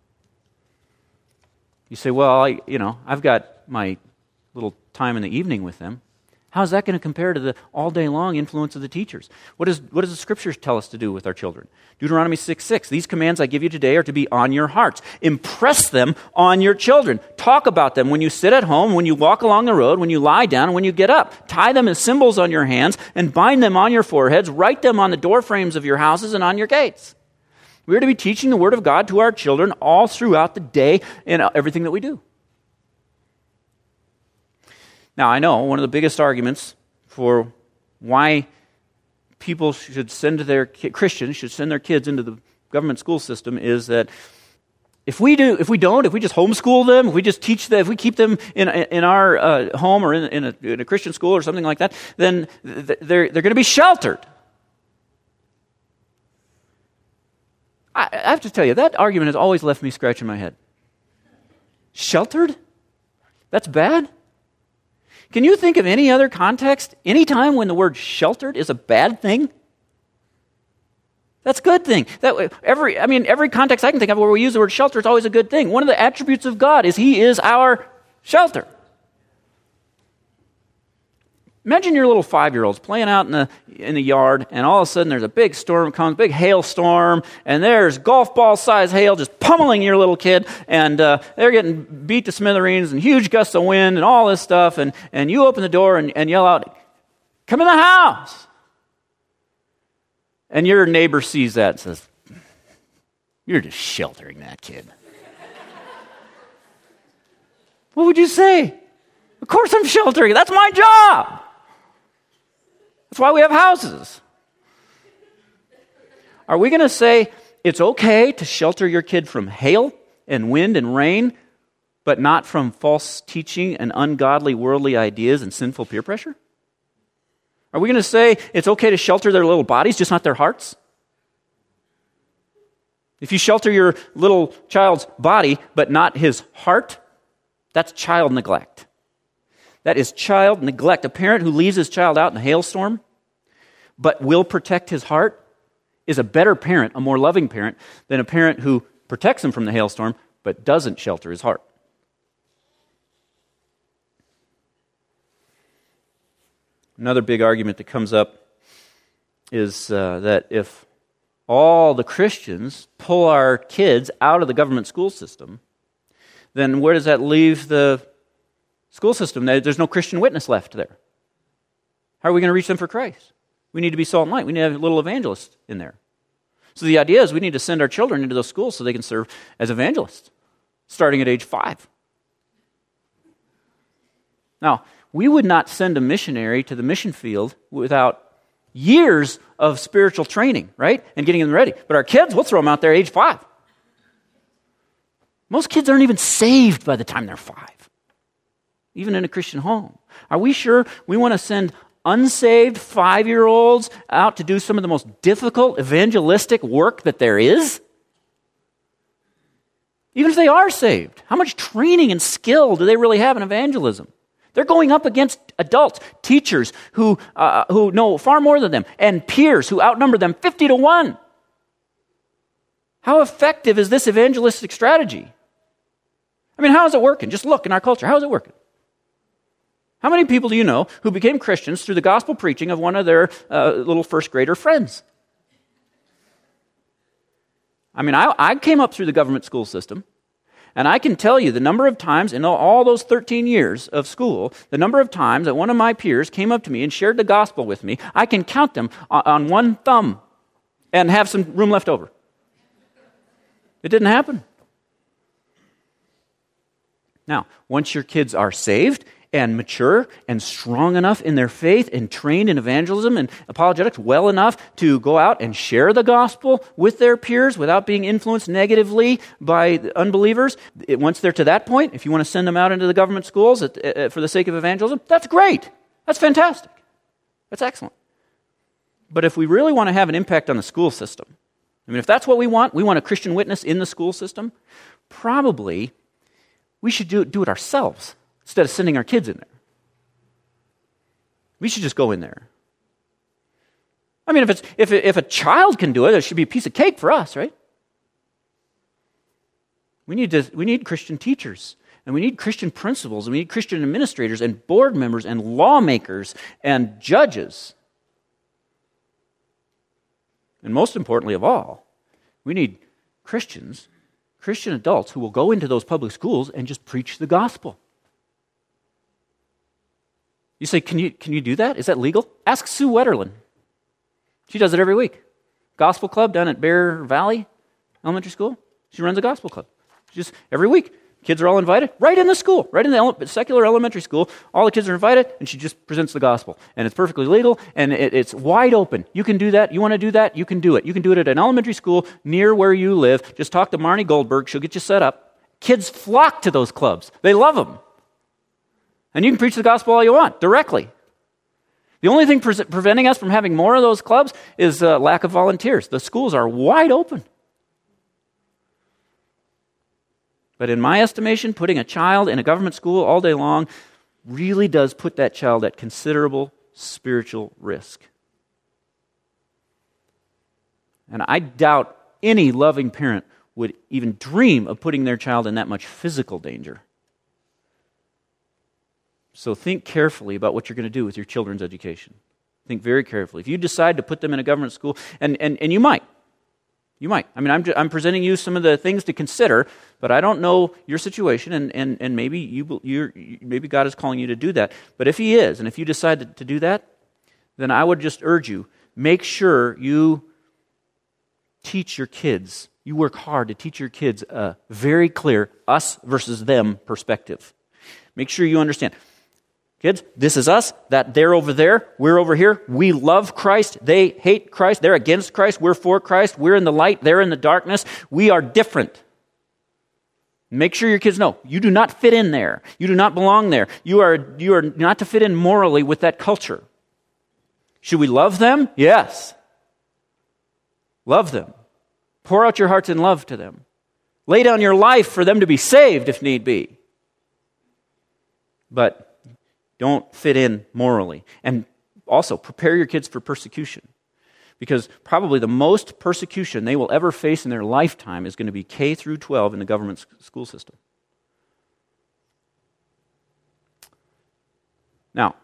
You say, well, I, you know, I've got my little time in the evening with them. How's that going to compare to the all-day long influence of the teachers? What, is, what does the Scriptures tell us to do with our children? Deuteronomy six six, these commands I give you today are to be on your hearts. Impress them on your children. Talk about them when you sit at home, when you walk along the road, when you lie down, and when you get up. Tie them as symbols on your hands and bind them on your foreheads. Write them on the door frames of your houses and on your gates. We are to be teaching the Word of God to our children all throughout the day in everything that we do. Now, I know one of the biggest arguments for why people should send their ki- Christians should send their kids into the government school system is that If we do, if we don't, if we just homeschool them, if we just teach them, if we keep them in in our uh, home or in, in, a, in a Christian school or something like that, then th- they're they're going to be sheltered. I, I have to tell you, that argument has always left me scratching my head. Sheltered? That's bad? Can you think of any other context, any time when the word sheltered is a bad thing? That's a good thing. That every, I mean, every context I can think of where we use the word shelter is always a good thing. One of the attributes of God is He is our shelter. Imagine your little five-year-olds playing out in the in the yard, and all of a sudden there's a big storm comes, big hailstorm, and there's golf ball size hail just pummeling your little kid, and uh, they're getting beat to smithereens, and huge gusts of wind, and all this stuff, and, and you open the door and, and yell out, "Come in the house!" And your neighbor sees that and says, "You're just sheltering that kid." What would you say? Of course I'm sheltering. That's my job. That's why we have houses. Are we going to say it's okay to shelter your kid from hail and wind and rain, but not from false teaching and ungodly worldly ideas and sinful peer pressure? Are we going to say it's okay to shelter their little bodies, just not their hearts? If you shelter your little child's body, but not his heart, that's child neglect. That is child neglect. A parent who leaves his child out in a hailstorm, but will protect his heart, is a better parent, a more loving parent, than a parent who protects him from the hailstorm, but doesn't shelter his heart. Another big argument that comes up is uh, that if all the Christians pull our kids out of the government school system, then where does that leave the school system? There's no Christian witness left there. How are we going to reach them for Christ? We need to be salt and light. We need to have little evangelists in there. So the idea is we need to send our children into those schools so they can serve as evangelists, starting at age five. Now, we would not send a missionary to the mission field without years of spiritual training, right? And getting them ready. But our kids, we'll throw them out there at age five. Most kids aren't even saved by the time they're five, even in a Christian home. Are we sure we want to send unsaved five-year-olds out to do some of the most difficult evangelistic work that there is? Even if they are saved, how much training and skill do they really have in evangelism? They're going up against adults, teachers who uh, who know far more than them, and peers who outnumber them fifty to one. How effective is this evangelistic strategy? I mean, how is it working? Just look in our culture. How is it working? How many people do you know who became Christians through the gospel preaching of one of their uh, little first grader friends? I mean, I, I came up through the government school system, and I can tell you the number of times in all those thirteen years of school, the number of times that one of my peers came up to me and shared the gospel with me, I can count them on, on one thumb and have some room left over. It didn't happen. Now, once your kids are saved and mature and strong enough in their faith and trained in evangelism and apologetics well enough to go out and share the gospel with their peers without being influenced negatively by unbelievers, it, once they're to that point, if you want to send them out into the government schools at, uh, for the sake of evangelism, that's great. That's fantastic. That's excellent. But if we really want to have an impact on the school system, I mean, if that's what we want, we want a Christian witness in the school system, probably we should do, do it ourselves instead of sending our kids in there. We should just go in there. I mean, if it's if if a child can do it, it should be a piece of cake for us, right? We need to we need Christian teachers, and we need Christian principals, and we need Christian administrators and board members and lawmakers and judges. And most importantly of all, we need Christians, Christian adults who will go into those public schools and just preach the gospel. You say, can you can you do that? Is that legal? Ask Sue Wetterlin. She does it every week. Gospel club down at Bear Valley Elementary School. She runs a gospel club. She just every week Kids are all invited, right in the school, right in the ele- secular elementary school. All the kids are invited, and she just presents the gospel. And it's perfectly legal, and it, it's wide open. You can do that. You want to do that? You can do it. You can do it at an elementary school near where you live. Just talk to Marnie Goldberg. She'll get you set up. Kids flock to those clubs. They love them. And you can preach the gospel all you want, directly. The only thing pre- preventing us from having more of those clubs is uh, lack of volunteers. The schools are wide open. But in my estimation, putting a child in a government school all day long really does put that child at considerable spiritual risk. And I doubt any loving parent would even dream of putting their child in that much physical danger. So think carefully about what you're going to do with your children's education. Think very carefully. If you decide to put them in a government school, and, and, and you might, You might. I mean, I'm, I'm presenting you some of the things to consider, but I don't know your situation, and, and, and maybe you you're, maybe God is calling you to do that. But if He is, and if you decide to, to do that, then I would just urge you, make sure you teach your kids, you work hard to teach your kids a very clear us versus them perspective. Make sure you understand. Kids, this is us, that they're over there, we're over here. We love Christ, they hate Christ, they're against Christ, we're for Christ, we're in the light, they're in the darkness. We are different. Make sure your kids know, you do not fit in there. You do not belong there. You are, you are not to fit in morally with that culture. Should we love them? Yes. Love them. Pour out your hearts in love to them. Lay down your life for them to be saved if need be. But don't fit in morally. And also, prepare your kids for persecution. Because probably the most persecution they will ever face in their lifetime is going to be K through twelve in the government school system. Now,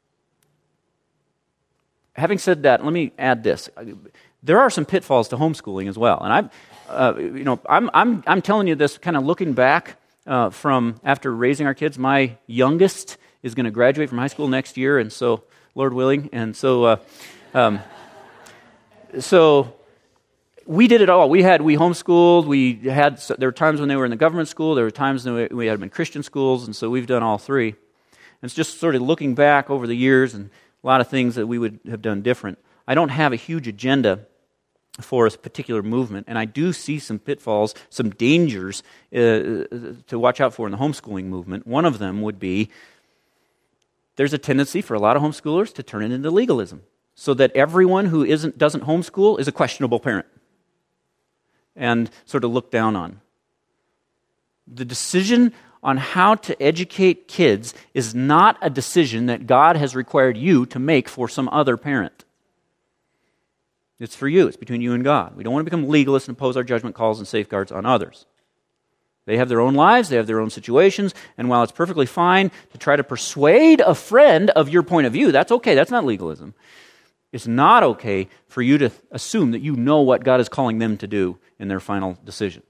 having said that, let me add this. There are some pitfalls to homeschooling as well. And I'm, uh, you know, I'm, I'm, I'm telling you this kind of looking back uh, from after raising our kids. My youngest is going to graduate from high school next year, and so, Lord willing, and so, uh, um, so we did it all. We had we homeschooled. We had there were times when they were in the government school. There were times when we had them in Christian schools, and so we've done all three. And it's just sort of looking back over the years, and a lot of things that we would have done different. I don't have a huge agenda for a particular movement, and I do see some pitfalls, some dangers uh, to watch out for in the homeschooling movement. One of them would be there's a tendency for a lot of homeschoolers to turn it into legalism, so that everyone who isn't doesn't homeschool is a questionable parent and sort of looked down on. The decision on how to educate kids is not a decision that God has required you to make for some other parent. It's for you. It's between you and God. We don't want to become legalists and impose our judgment calls and safeguards on others. They have their own lives, they have their own situations, and while it's perfectly fine to try to persuade a friend of your point of view, that's okay, that's not legalism. It's not okay for you to assume that you know what God is calling them to do in their final decision.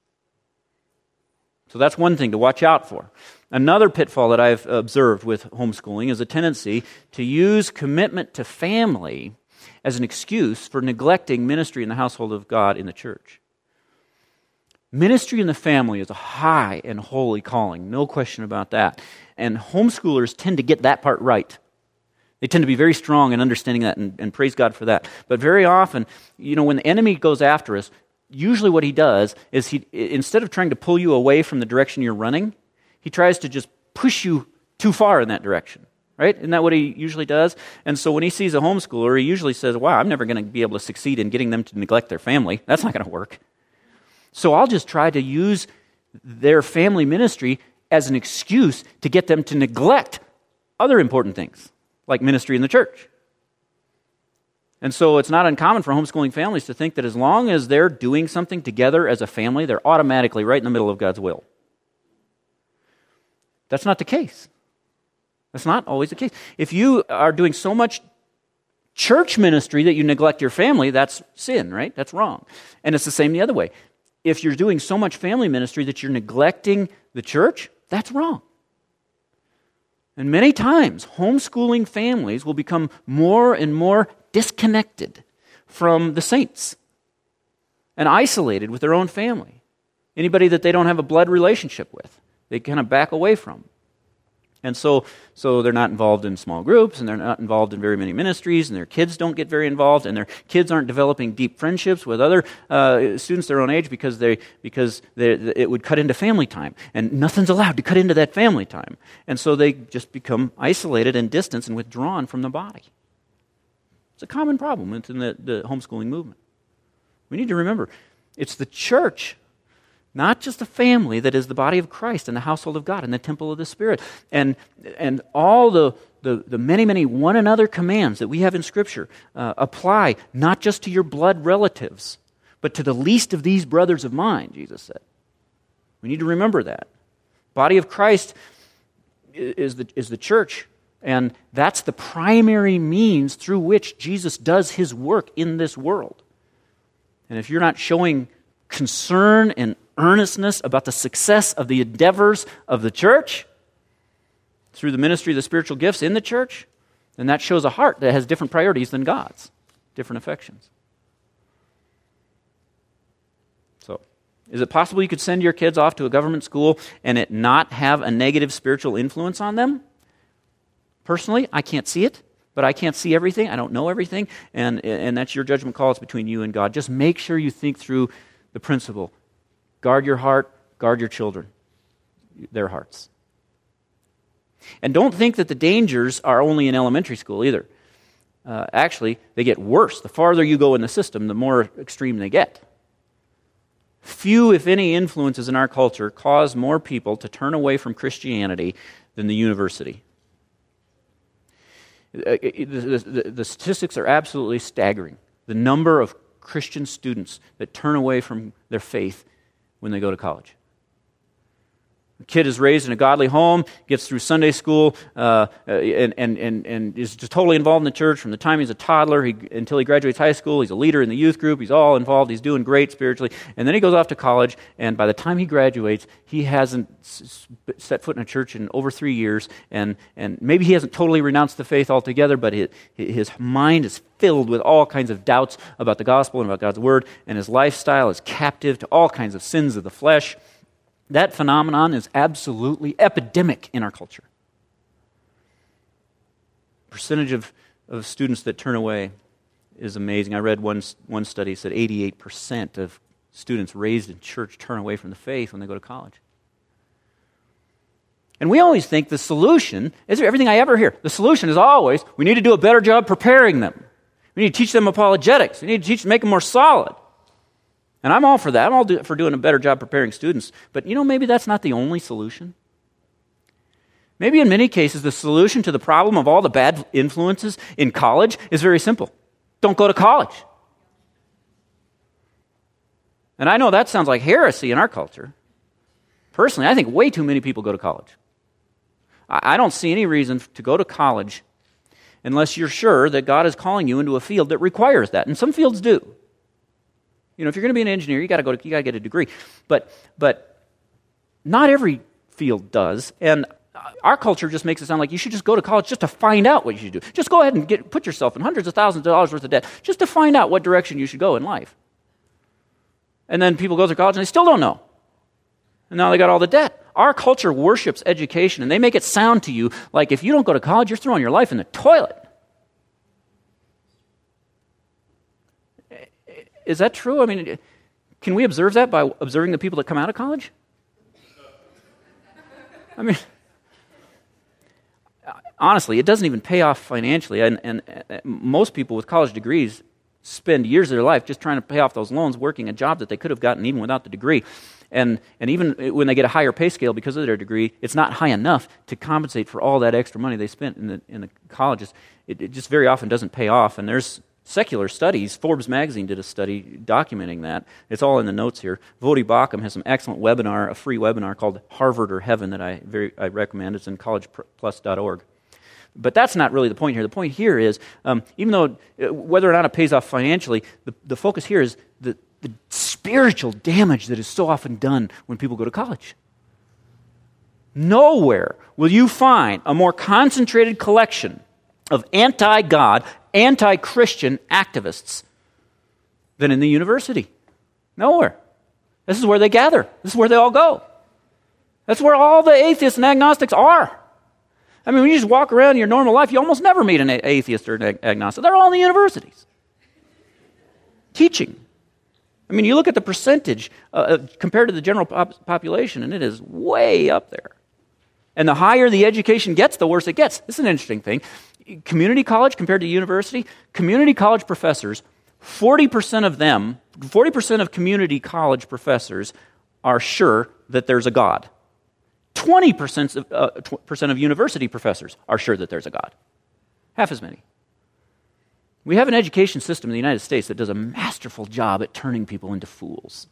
So that's one thing to watch out for. Another pitfall that I've observed with homeschooling is a tendency to use commitment to family as an excuse for neglecting ministry in the household of God in the church. Ministry in the family is a high and holy calling, no question about that. And homeschoolers tend to get that part right. They tend to be very strong in understanding that, and, and praise God for that. But very often, you know, when the enemy goes after us, usually what he does is he, instead of trying to pull you away from the direction you're running, he tries to just push you too far in that direction. Right? Isn't that what he usually does? And so when he sees a homeschooler, he usually says, wow, I'm never going to be able to succeed in getting them to neglect their family. That's not going to work. So I'll just try to use their family ministry as an excuse to get them to neglect other important things, like ministry in the church. And so it's not uncommon for homeschooling families to think that as long as they're doing something together as a family, they're automatically right in the middle of God's will. That's not the case. That's not always the case. If you are doing so much church ministry that you neglect your family, that's sin, right? That's wrong. And it's the same the other way. If you're doing so much family ministry that you're neglecting the church, that's wrong. And many times, homeschooling families will become more and more disconnected from the saints and isolated with their own family. Anybody that they don't have a blood relationship with, they kind of back away from. And so, so they're not involved in small groups, and they're not involved in very many ministries, and their kids don't get very involved, and their kids aren't developing deep friendships with other uh, students their own age because they because they, it would cut into family time, and nothing's allowed to cut into that family time. And so they just become isolated and distant and withdrawn from the body. It's a common problem within the, the homeschooling movement. We need to remember, it's the church, not just the family, that is the body of Christ and the household of God and the temple of the Spirit. And and all the, the, the many, many one another commands that we have in Scripture uh, apply not just to your blood relatives, but to the least of these brothers of mine, Jesus said. We need to remember that. Body of Christ is the, is the church, and that's the primary means through which Jesus does his work in this world. And if you're not showing concern and earnestness about the success of the endeavors of the church through the ministry of the spiritual gifts in the church, then that shows a heart that has different priorities than God's, different affections. So, is it possible you could send your kids off to a government school and it not have a negative spiritual influence on them? Personally, I can't see it, but I can't see everything. I don't know everything, and, and that's your judgment call. It's between you and God. Just make sure you think through the principle. Guard your heart, guard your children, their hearts. And don't think that the dangers are only in elementary school either. Uh, actually, they get worse. The farther you go in the system, the more extreme they get. Few, if any, influences in our culture cause more people to turn away from Christianity than the university. Uh, the, the, the statistics are absolutely staggering. The number of Christian students that turn away from their faith when they go to college. The kid is raised in a godly home, gets through Sunday school, uh, and, and, and, and is just totally involved in the church from the time he's a toddler he, until he graduates high school. He's a leader in the youth group. He's all involved. He's doing great spiritually. And then he goes off to college, and by the time he graduates, he hasn't s- set foot in a church in over three years, and, and maybe he hasn't totally renounced the faith altogether, but his, his mind is filled with all kinds of doubts about the gospel and about God's word, and his lifestyle is captive to all kinds of sins of the flesh. That phenomenon is absolutely epidemic in our culture. Percentage of, of students that turn away is amazing. I read one, one study said eighty-eight percent of students raised in church turn away from the faith when they go to college. And we always think the solution, is everything I ever hear, the solution is always, we need to do a better job preparing them. We need to teach them apologetics. We need to teach them, make them more solid. And I'm all for that. I'm all do, for doing a better job preparing students. But you know, maybe that's not the only solution. Maybe in many cases, the solution to the problem of all the bad influences in college is very simple. Don't go to college. And I know that sounds like heresy in our culture. Personally, I think way too many people go to college. I, I don't see any reason to go to college unless you're sure that God is calling you into a field that requires that. And some fields do. You know, if you're going to be an engineer, you got to go to, you got to get a degree. But but not every field does. And our culture just makes it sound like you should just go to college just to find out what you should do. Just go ahead and get put yourself in hundreds of thousands of dollars worth of debt just to find out what direction you should go in life. And then people go to college and they still don't know. And now they got all the debt. Our culture worships education, and they make it sound to you like if you don't go to college, you're throwing your life in the toilet. Is that true? I mean, can we observe that by observing the people that come out of college? I mean, honestly, it doesn't even pay off financially. And, and, and most people with college degrees spend years of their life just trying to pay off those loans, working a job that they could have gotten even without the degree. And and even when they get a higher pay scale because of their degree, it's not high enough to compensate for all that extra money they spent in the in the colleges. It, it just very often doesn't pay off. And there's secular studies. Forbes magazine did a study documenting that. It's all in the notes here. Vodi Bakum has some excellent webinar, a free webinar called Harvard or Heaven that I very I recommend. It's in college plus dot org. But that's not really the point here. The point here is, um, even though uh, whether or not it pays off financially, the, the focus here is the, the spiritual damage that is so often done when people go to college. Nowhere will you find a more concentrated collection of anti-God, anti-Christian activists than in the university. Nowhere. This is where they gather. This is where they all go. That's where all the atheists and agnostics are. I mean, when you just walk around in your normal life, you almost never meet an atheist or an ag- agnostic. They're all in the universities. Teaching. I mean, you look at the percentage uh, compared to the general pop- population, and it is way up there. And the higher the education gets, the worse it gets. This is an interesting thing. Community college compared to university, community college professors, forty percent of them, forty percent of community college professors are sure that there's a God. twenty percent of, uh, percent of university professors are sure that there's a God. Half as many. We have an education system in the United States that does a masterful job at turning people into fools.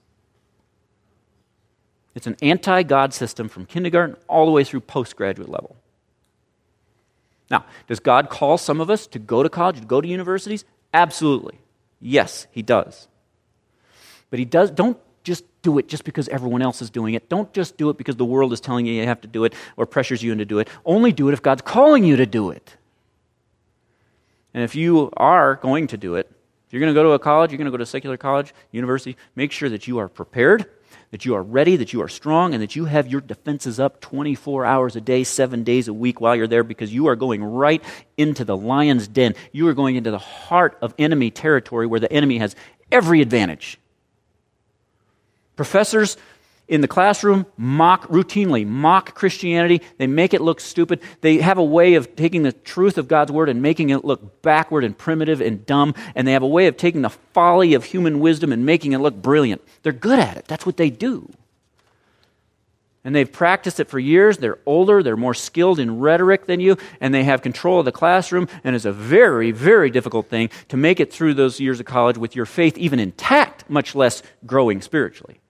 It's an anti-God system from kindergarten all the way through postgraduate level. Now, does God call some of us to go to college, to go to universities? Absolutely. Yes, he does. But he does. Don't just do it just because everyone else is doing it. Don't just do it because the world is telling you you have to do it or pressures you into do it. Only do it if God's calling you to do it. And if you are going to do it, if you're going to go to a college, you're going to go to a secular college, university, make sure that you are prepared, that you are ready, that you are strong, and that you have your defenses up twenty-four hours a day, seven days a week while you're there, because you are going right into the lion's den. You are going into the heart of enemy territory where the enemy has every advantage. Professors in the classroom mock, routinely mock Christianity. They make it look stupid. They have a way of taking the truth of God's word and making it look backward and primitive and dumb. And they have a way of taking the folly of human wisdom and making it look brilliant. They're good at it. That's what they do. And they've practiced it for years. They're older. They're more skilled in rhetoric than you. And they have control of the classroom. And it's a very, very difficult thing to make it through those years of college with your faith even intact, much less growing spiritually.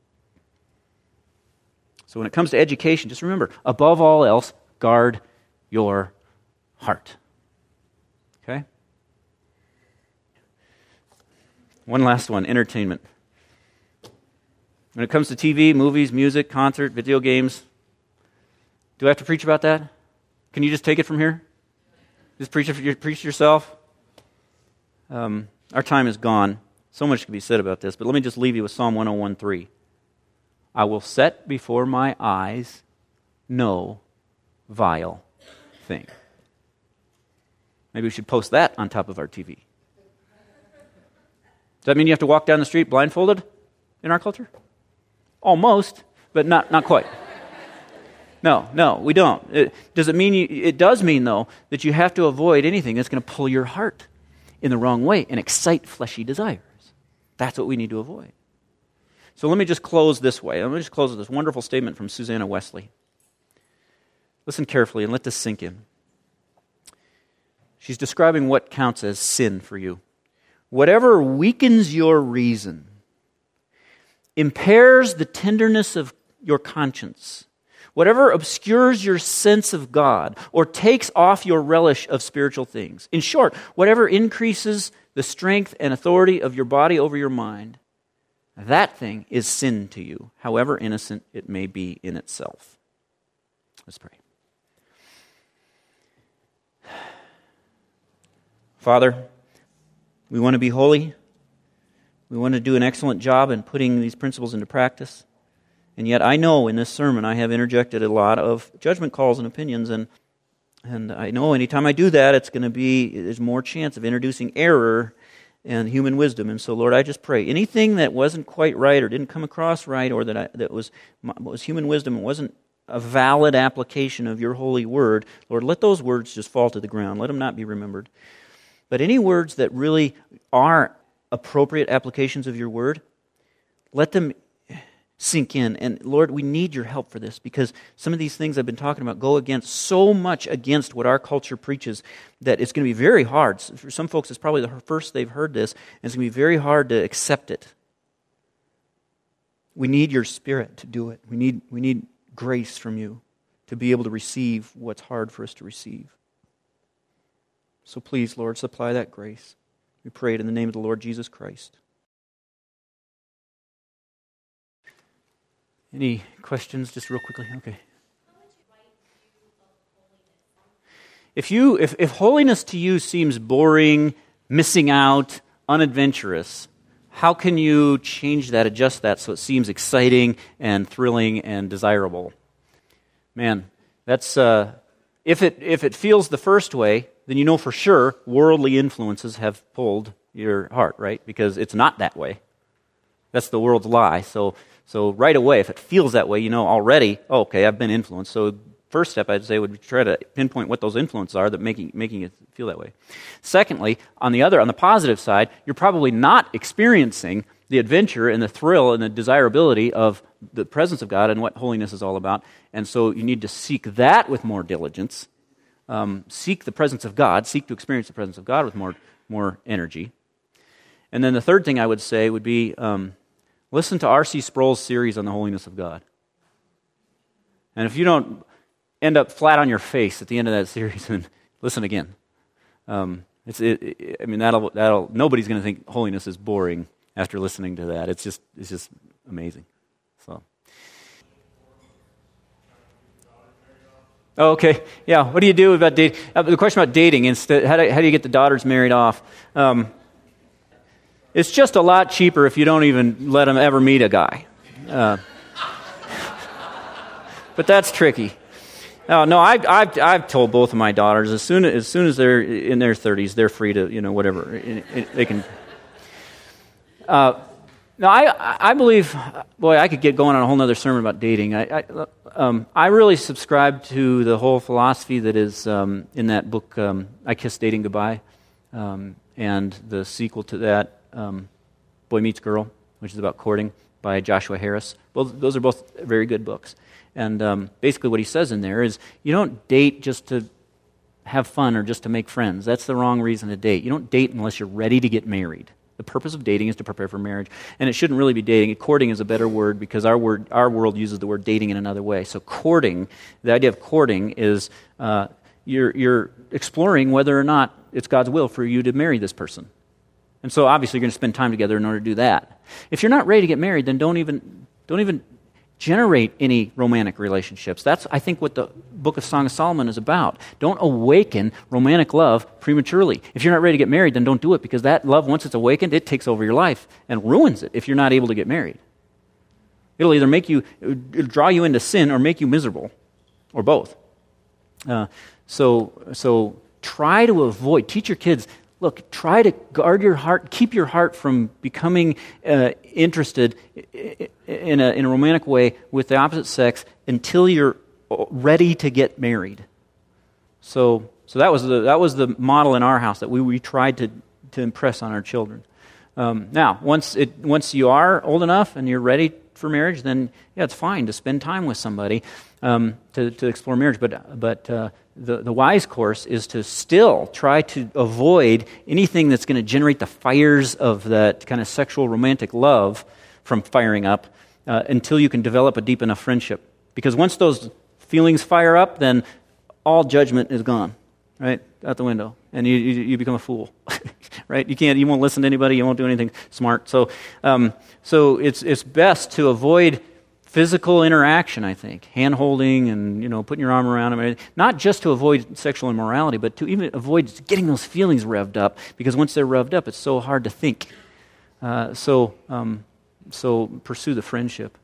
So when it comes to education, just remember, above all else, guard your heart. Okay? One last one, entertainment. When it comes to T V, movies, music, concert, video games, do I have to preach about that? Can you just take it from here? Just preach it, preach yourself? Um, our time is gone. So much can be said about this, but let me just leave you with Psalm one oh one three. I will set before my eyes no vile thing. Maybe we should post that on top of our T V. Does that mean you have to walk down the street blindfolded in our culture? Almost, but not, not quite. No, no, we don't. It, does it mean you, it does mean, though, that you have to avoid anything that's going to pull your heart in the wrong way and excite fleshy desires. That's what we need to avoid. So let me just close this way. Let me just close with this wonderful statement from Susanna Wesley. Listen carefully and let this sink in. She's describing what counts as sin for you. Whatever weakens your reason, impairs the tenderness of your conscience, whatever obscures your sense of God or takes off your relish of spiritual things. In short, whatever increases the strength and authority of your body over your mind, that thing is sin to you, however innocent it may be in itself. Let's pray. Father, we want to be holy. We want to do an excellent job in putting these principles into practice. And yet I know in this sermon I have interjected a lot of judgment calls and opinions, and and I know anytime I do that, it's going to be, there's more chance of introducing error and human wisdom. And so, Lord, I just pray, anything that wasn't quite right or didn't come across right or that I, that was was human wisdom and wasn't a valid application of your holy word, Lord, let those words just fall to the ground. Let them not be remembered. But any words that really are appropriate applications of your word, let them sink in. And Lord, we need your help for this, because some of these things I've been talking about go against so much against what our culture preaches that it's going to be very hard. For some folks, it's probably the first they've heard this, and it's going to be very hard to accept it. We need your Spirit to do it. We need, we need grace from you to be able to receive what's hard for us to receive. So please, Lord, supply that grace. We pray it in the name of the Lord Jesus Christ. Any questions, just real quickly? Okay. If you, if, if holiness to you seems boring, missing out, unadventurous, how can you change that, adjust that so it seems exciting and thrilling and desirable? Man, that's uh, if it if it feels the first way, then you know for sure worldly influences have pulled your heart, right? Because it's not that way. That's the world's lie. So so right away, if it feels that way, you know already, oh, okay, I've been influenced. So first step, I'd say, would be try to pinpoint what those influences are that making making it feel that way. Secondly, on the other, on the positive side, you're probably not experiencing the adventure and the thrill and the desirability of the presence of God and what holiness is all about. And so you need to seek that with more diligence. Um, seek the presence of God. Seek to experience the presence of God with more more energy. And then the third thing I would say would be um, listen to R C Sproul's series on the holiness of God. And if you don't end up flat on your face at the end of that series, and listen again. Um, it's, it, it, I mean, that'll that'll nobody's going to think holiness is boring after listening to that. It's just it's just amazing. So, oh, okay, yeah. What do you do about dating? Uh, the question about dating instead. How do how do you get the daughters married off? Um, it's just a lot cheaper if you don't even let them ever meet a guy. Uh, but that's tricky. No, no, I've, I've, I've told both of my daughters as soon as soon as they're in their thirties, they're free to, you know, whatever it, it, they can. Uh, now, I, I believe, boy, I could get going on a whole other sermon about dating. I, I, um, I really subscribe to the whole philosophy that is um, in that book, um, I Kissed Dating Goodbye, um, and the sequel to that, um, Boy Meets Girl, which is about courting, by Joshua Harris. Both those are both very good books. And um, basically what he says in there is you don't date just to have fun or just to make friends. That's the wrong reason to date. You don't date unless you're ready to get married. The purpose of dating is to prepare for marriage. And it shouldn't really be dating. Courting is a better word because our word, our world uses the word dating in another way. So courting, the idea of courting is uh, you're, you're exploring whether or not it's God's will for you to marry this person. And so obviously you're going to spend time together in order to do that. If you're not ready to get married, then don't even don't even generate any romantic relationships. That's, I think, what the book of Song of Solomon is about. Don't awaken romantic love prematurely. If you're not ready to get married, then don't do it, because that love, once it's awakened, it takes over your life and ruins it if you're not able to get married. It'll either make you, it'll draw you into sin or make you miserable, or both. Uh, so, so try to avoid, teach your kids, look, try to guard your heart, keep your heart from becoming uh, interested in a, in a romantic way with the opposite sex until you're ready to get married. So, so that was the that was the model in our house that we, we tried to to impress on our children. Um, now, once it once you are old enough and you're ready for marriage, then yeah, it's fine to spend time with somebody um, to to explore marriage. But but uh, the the wise course is to still try to avoid anything that's going to generate the fires of that kind of sexual romantic love from firing up uh, until you can develop a deep enough friendship. Because once those feelings fire up, then all judgment is gone, right, out the window, and you you, you become a fool, right? You can't, you won't listen to anybody, you won't do anything smart. So, um, so it's it's best to avoid physical interaction, I think, hand holding and, you know, putting your arm around them, not just to avoid sexual immorality, but to even avoid getting those feelings revved up, because once they're revved up, it's so hard to think. Uh, so, um, so pursue the friendship.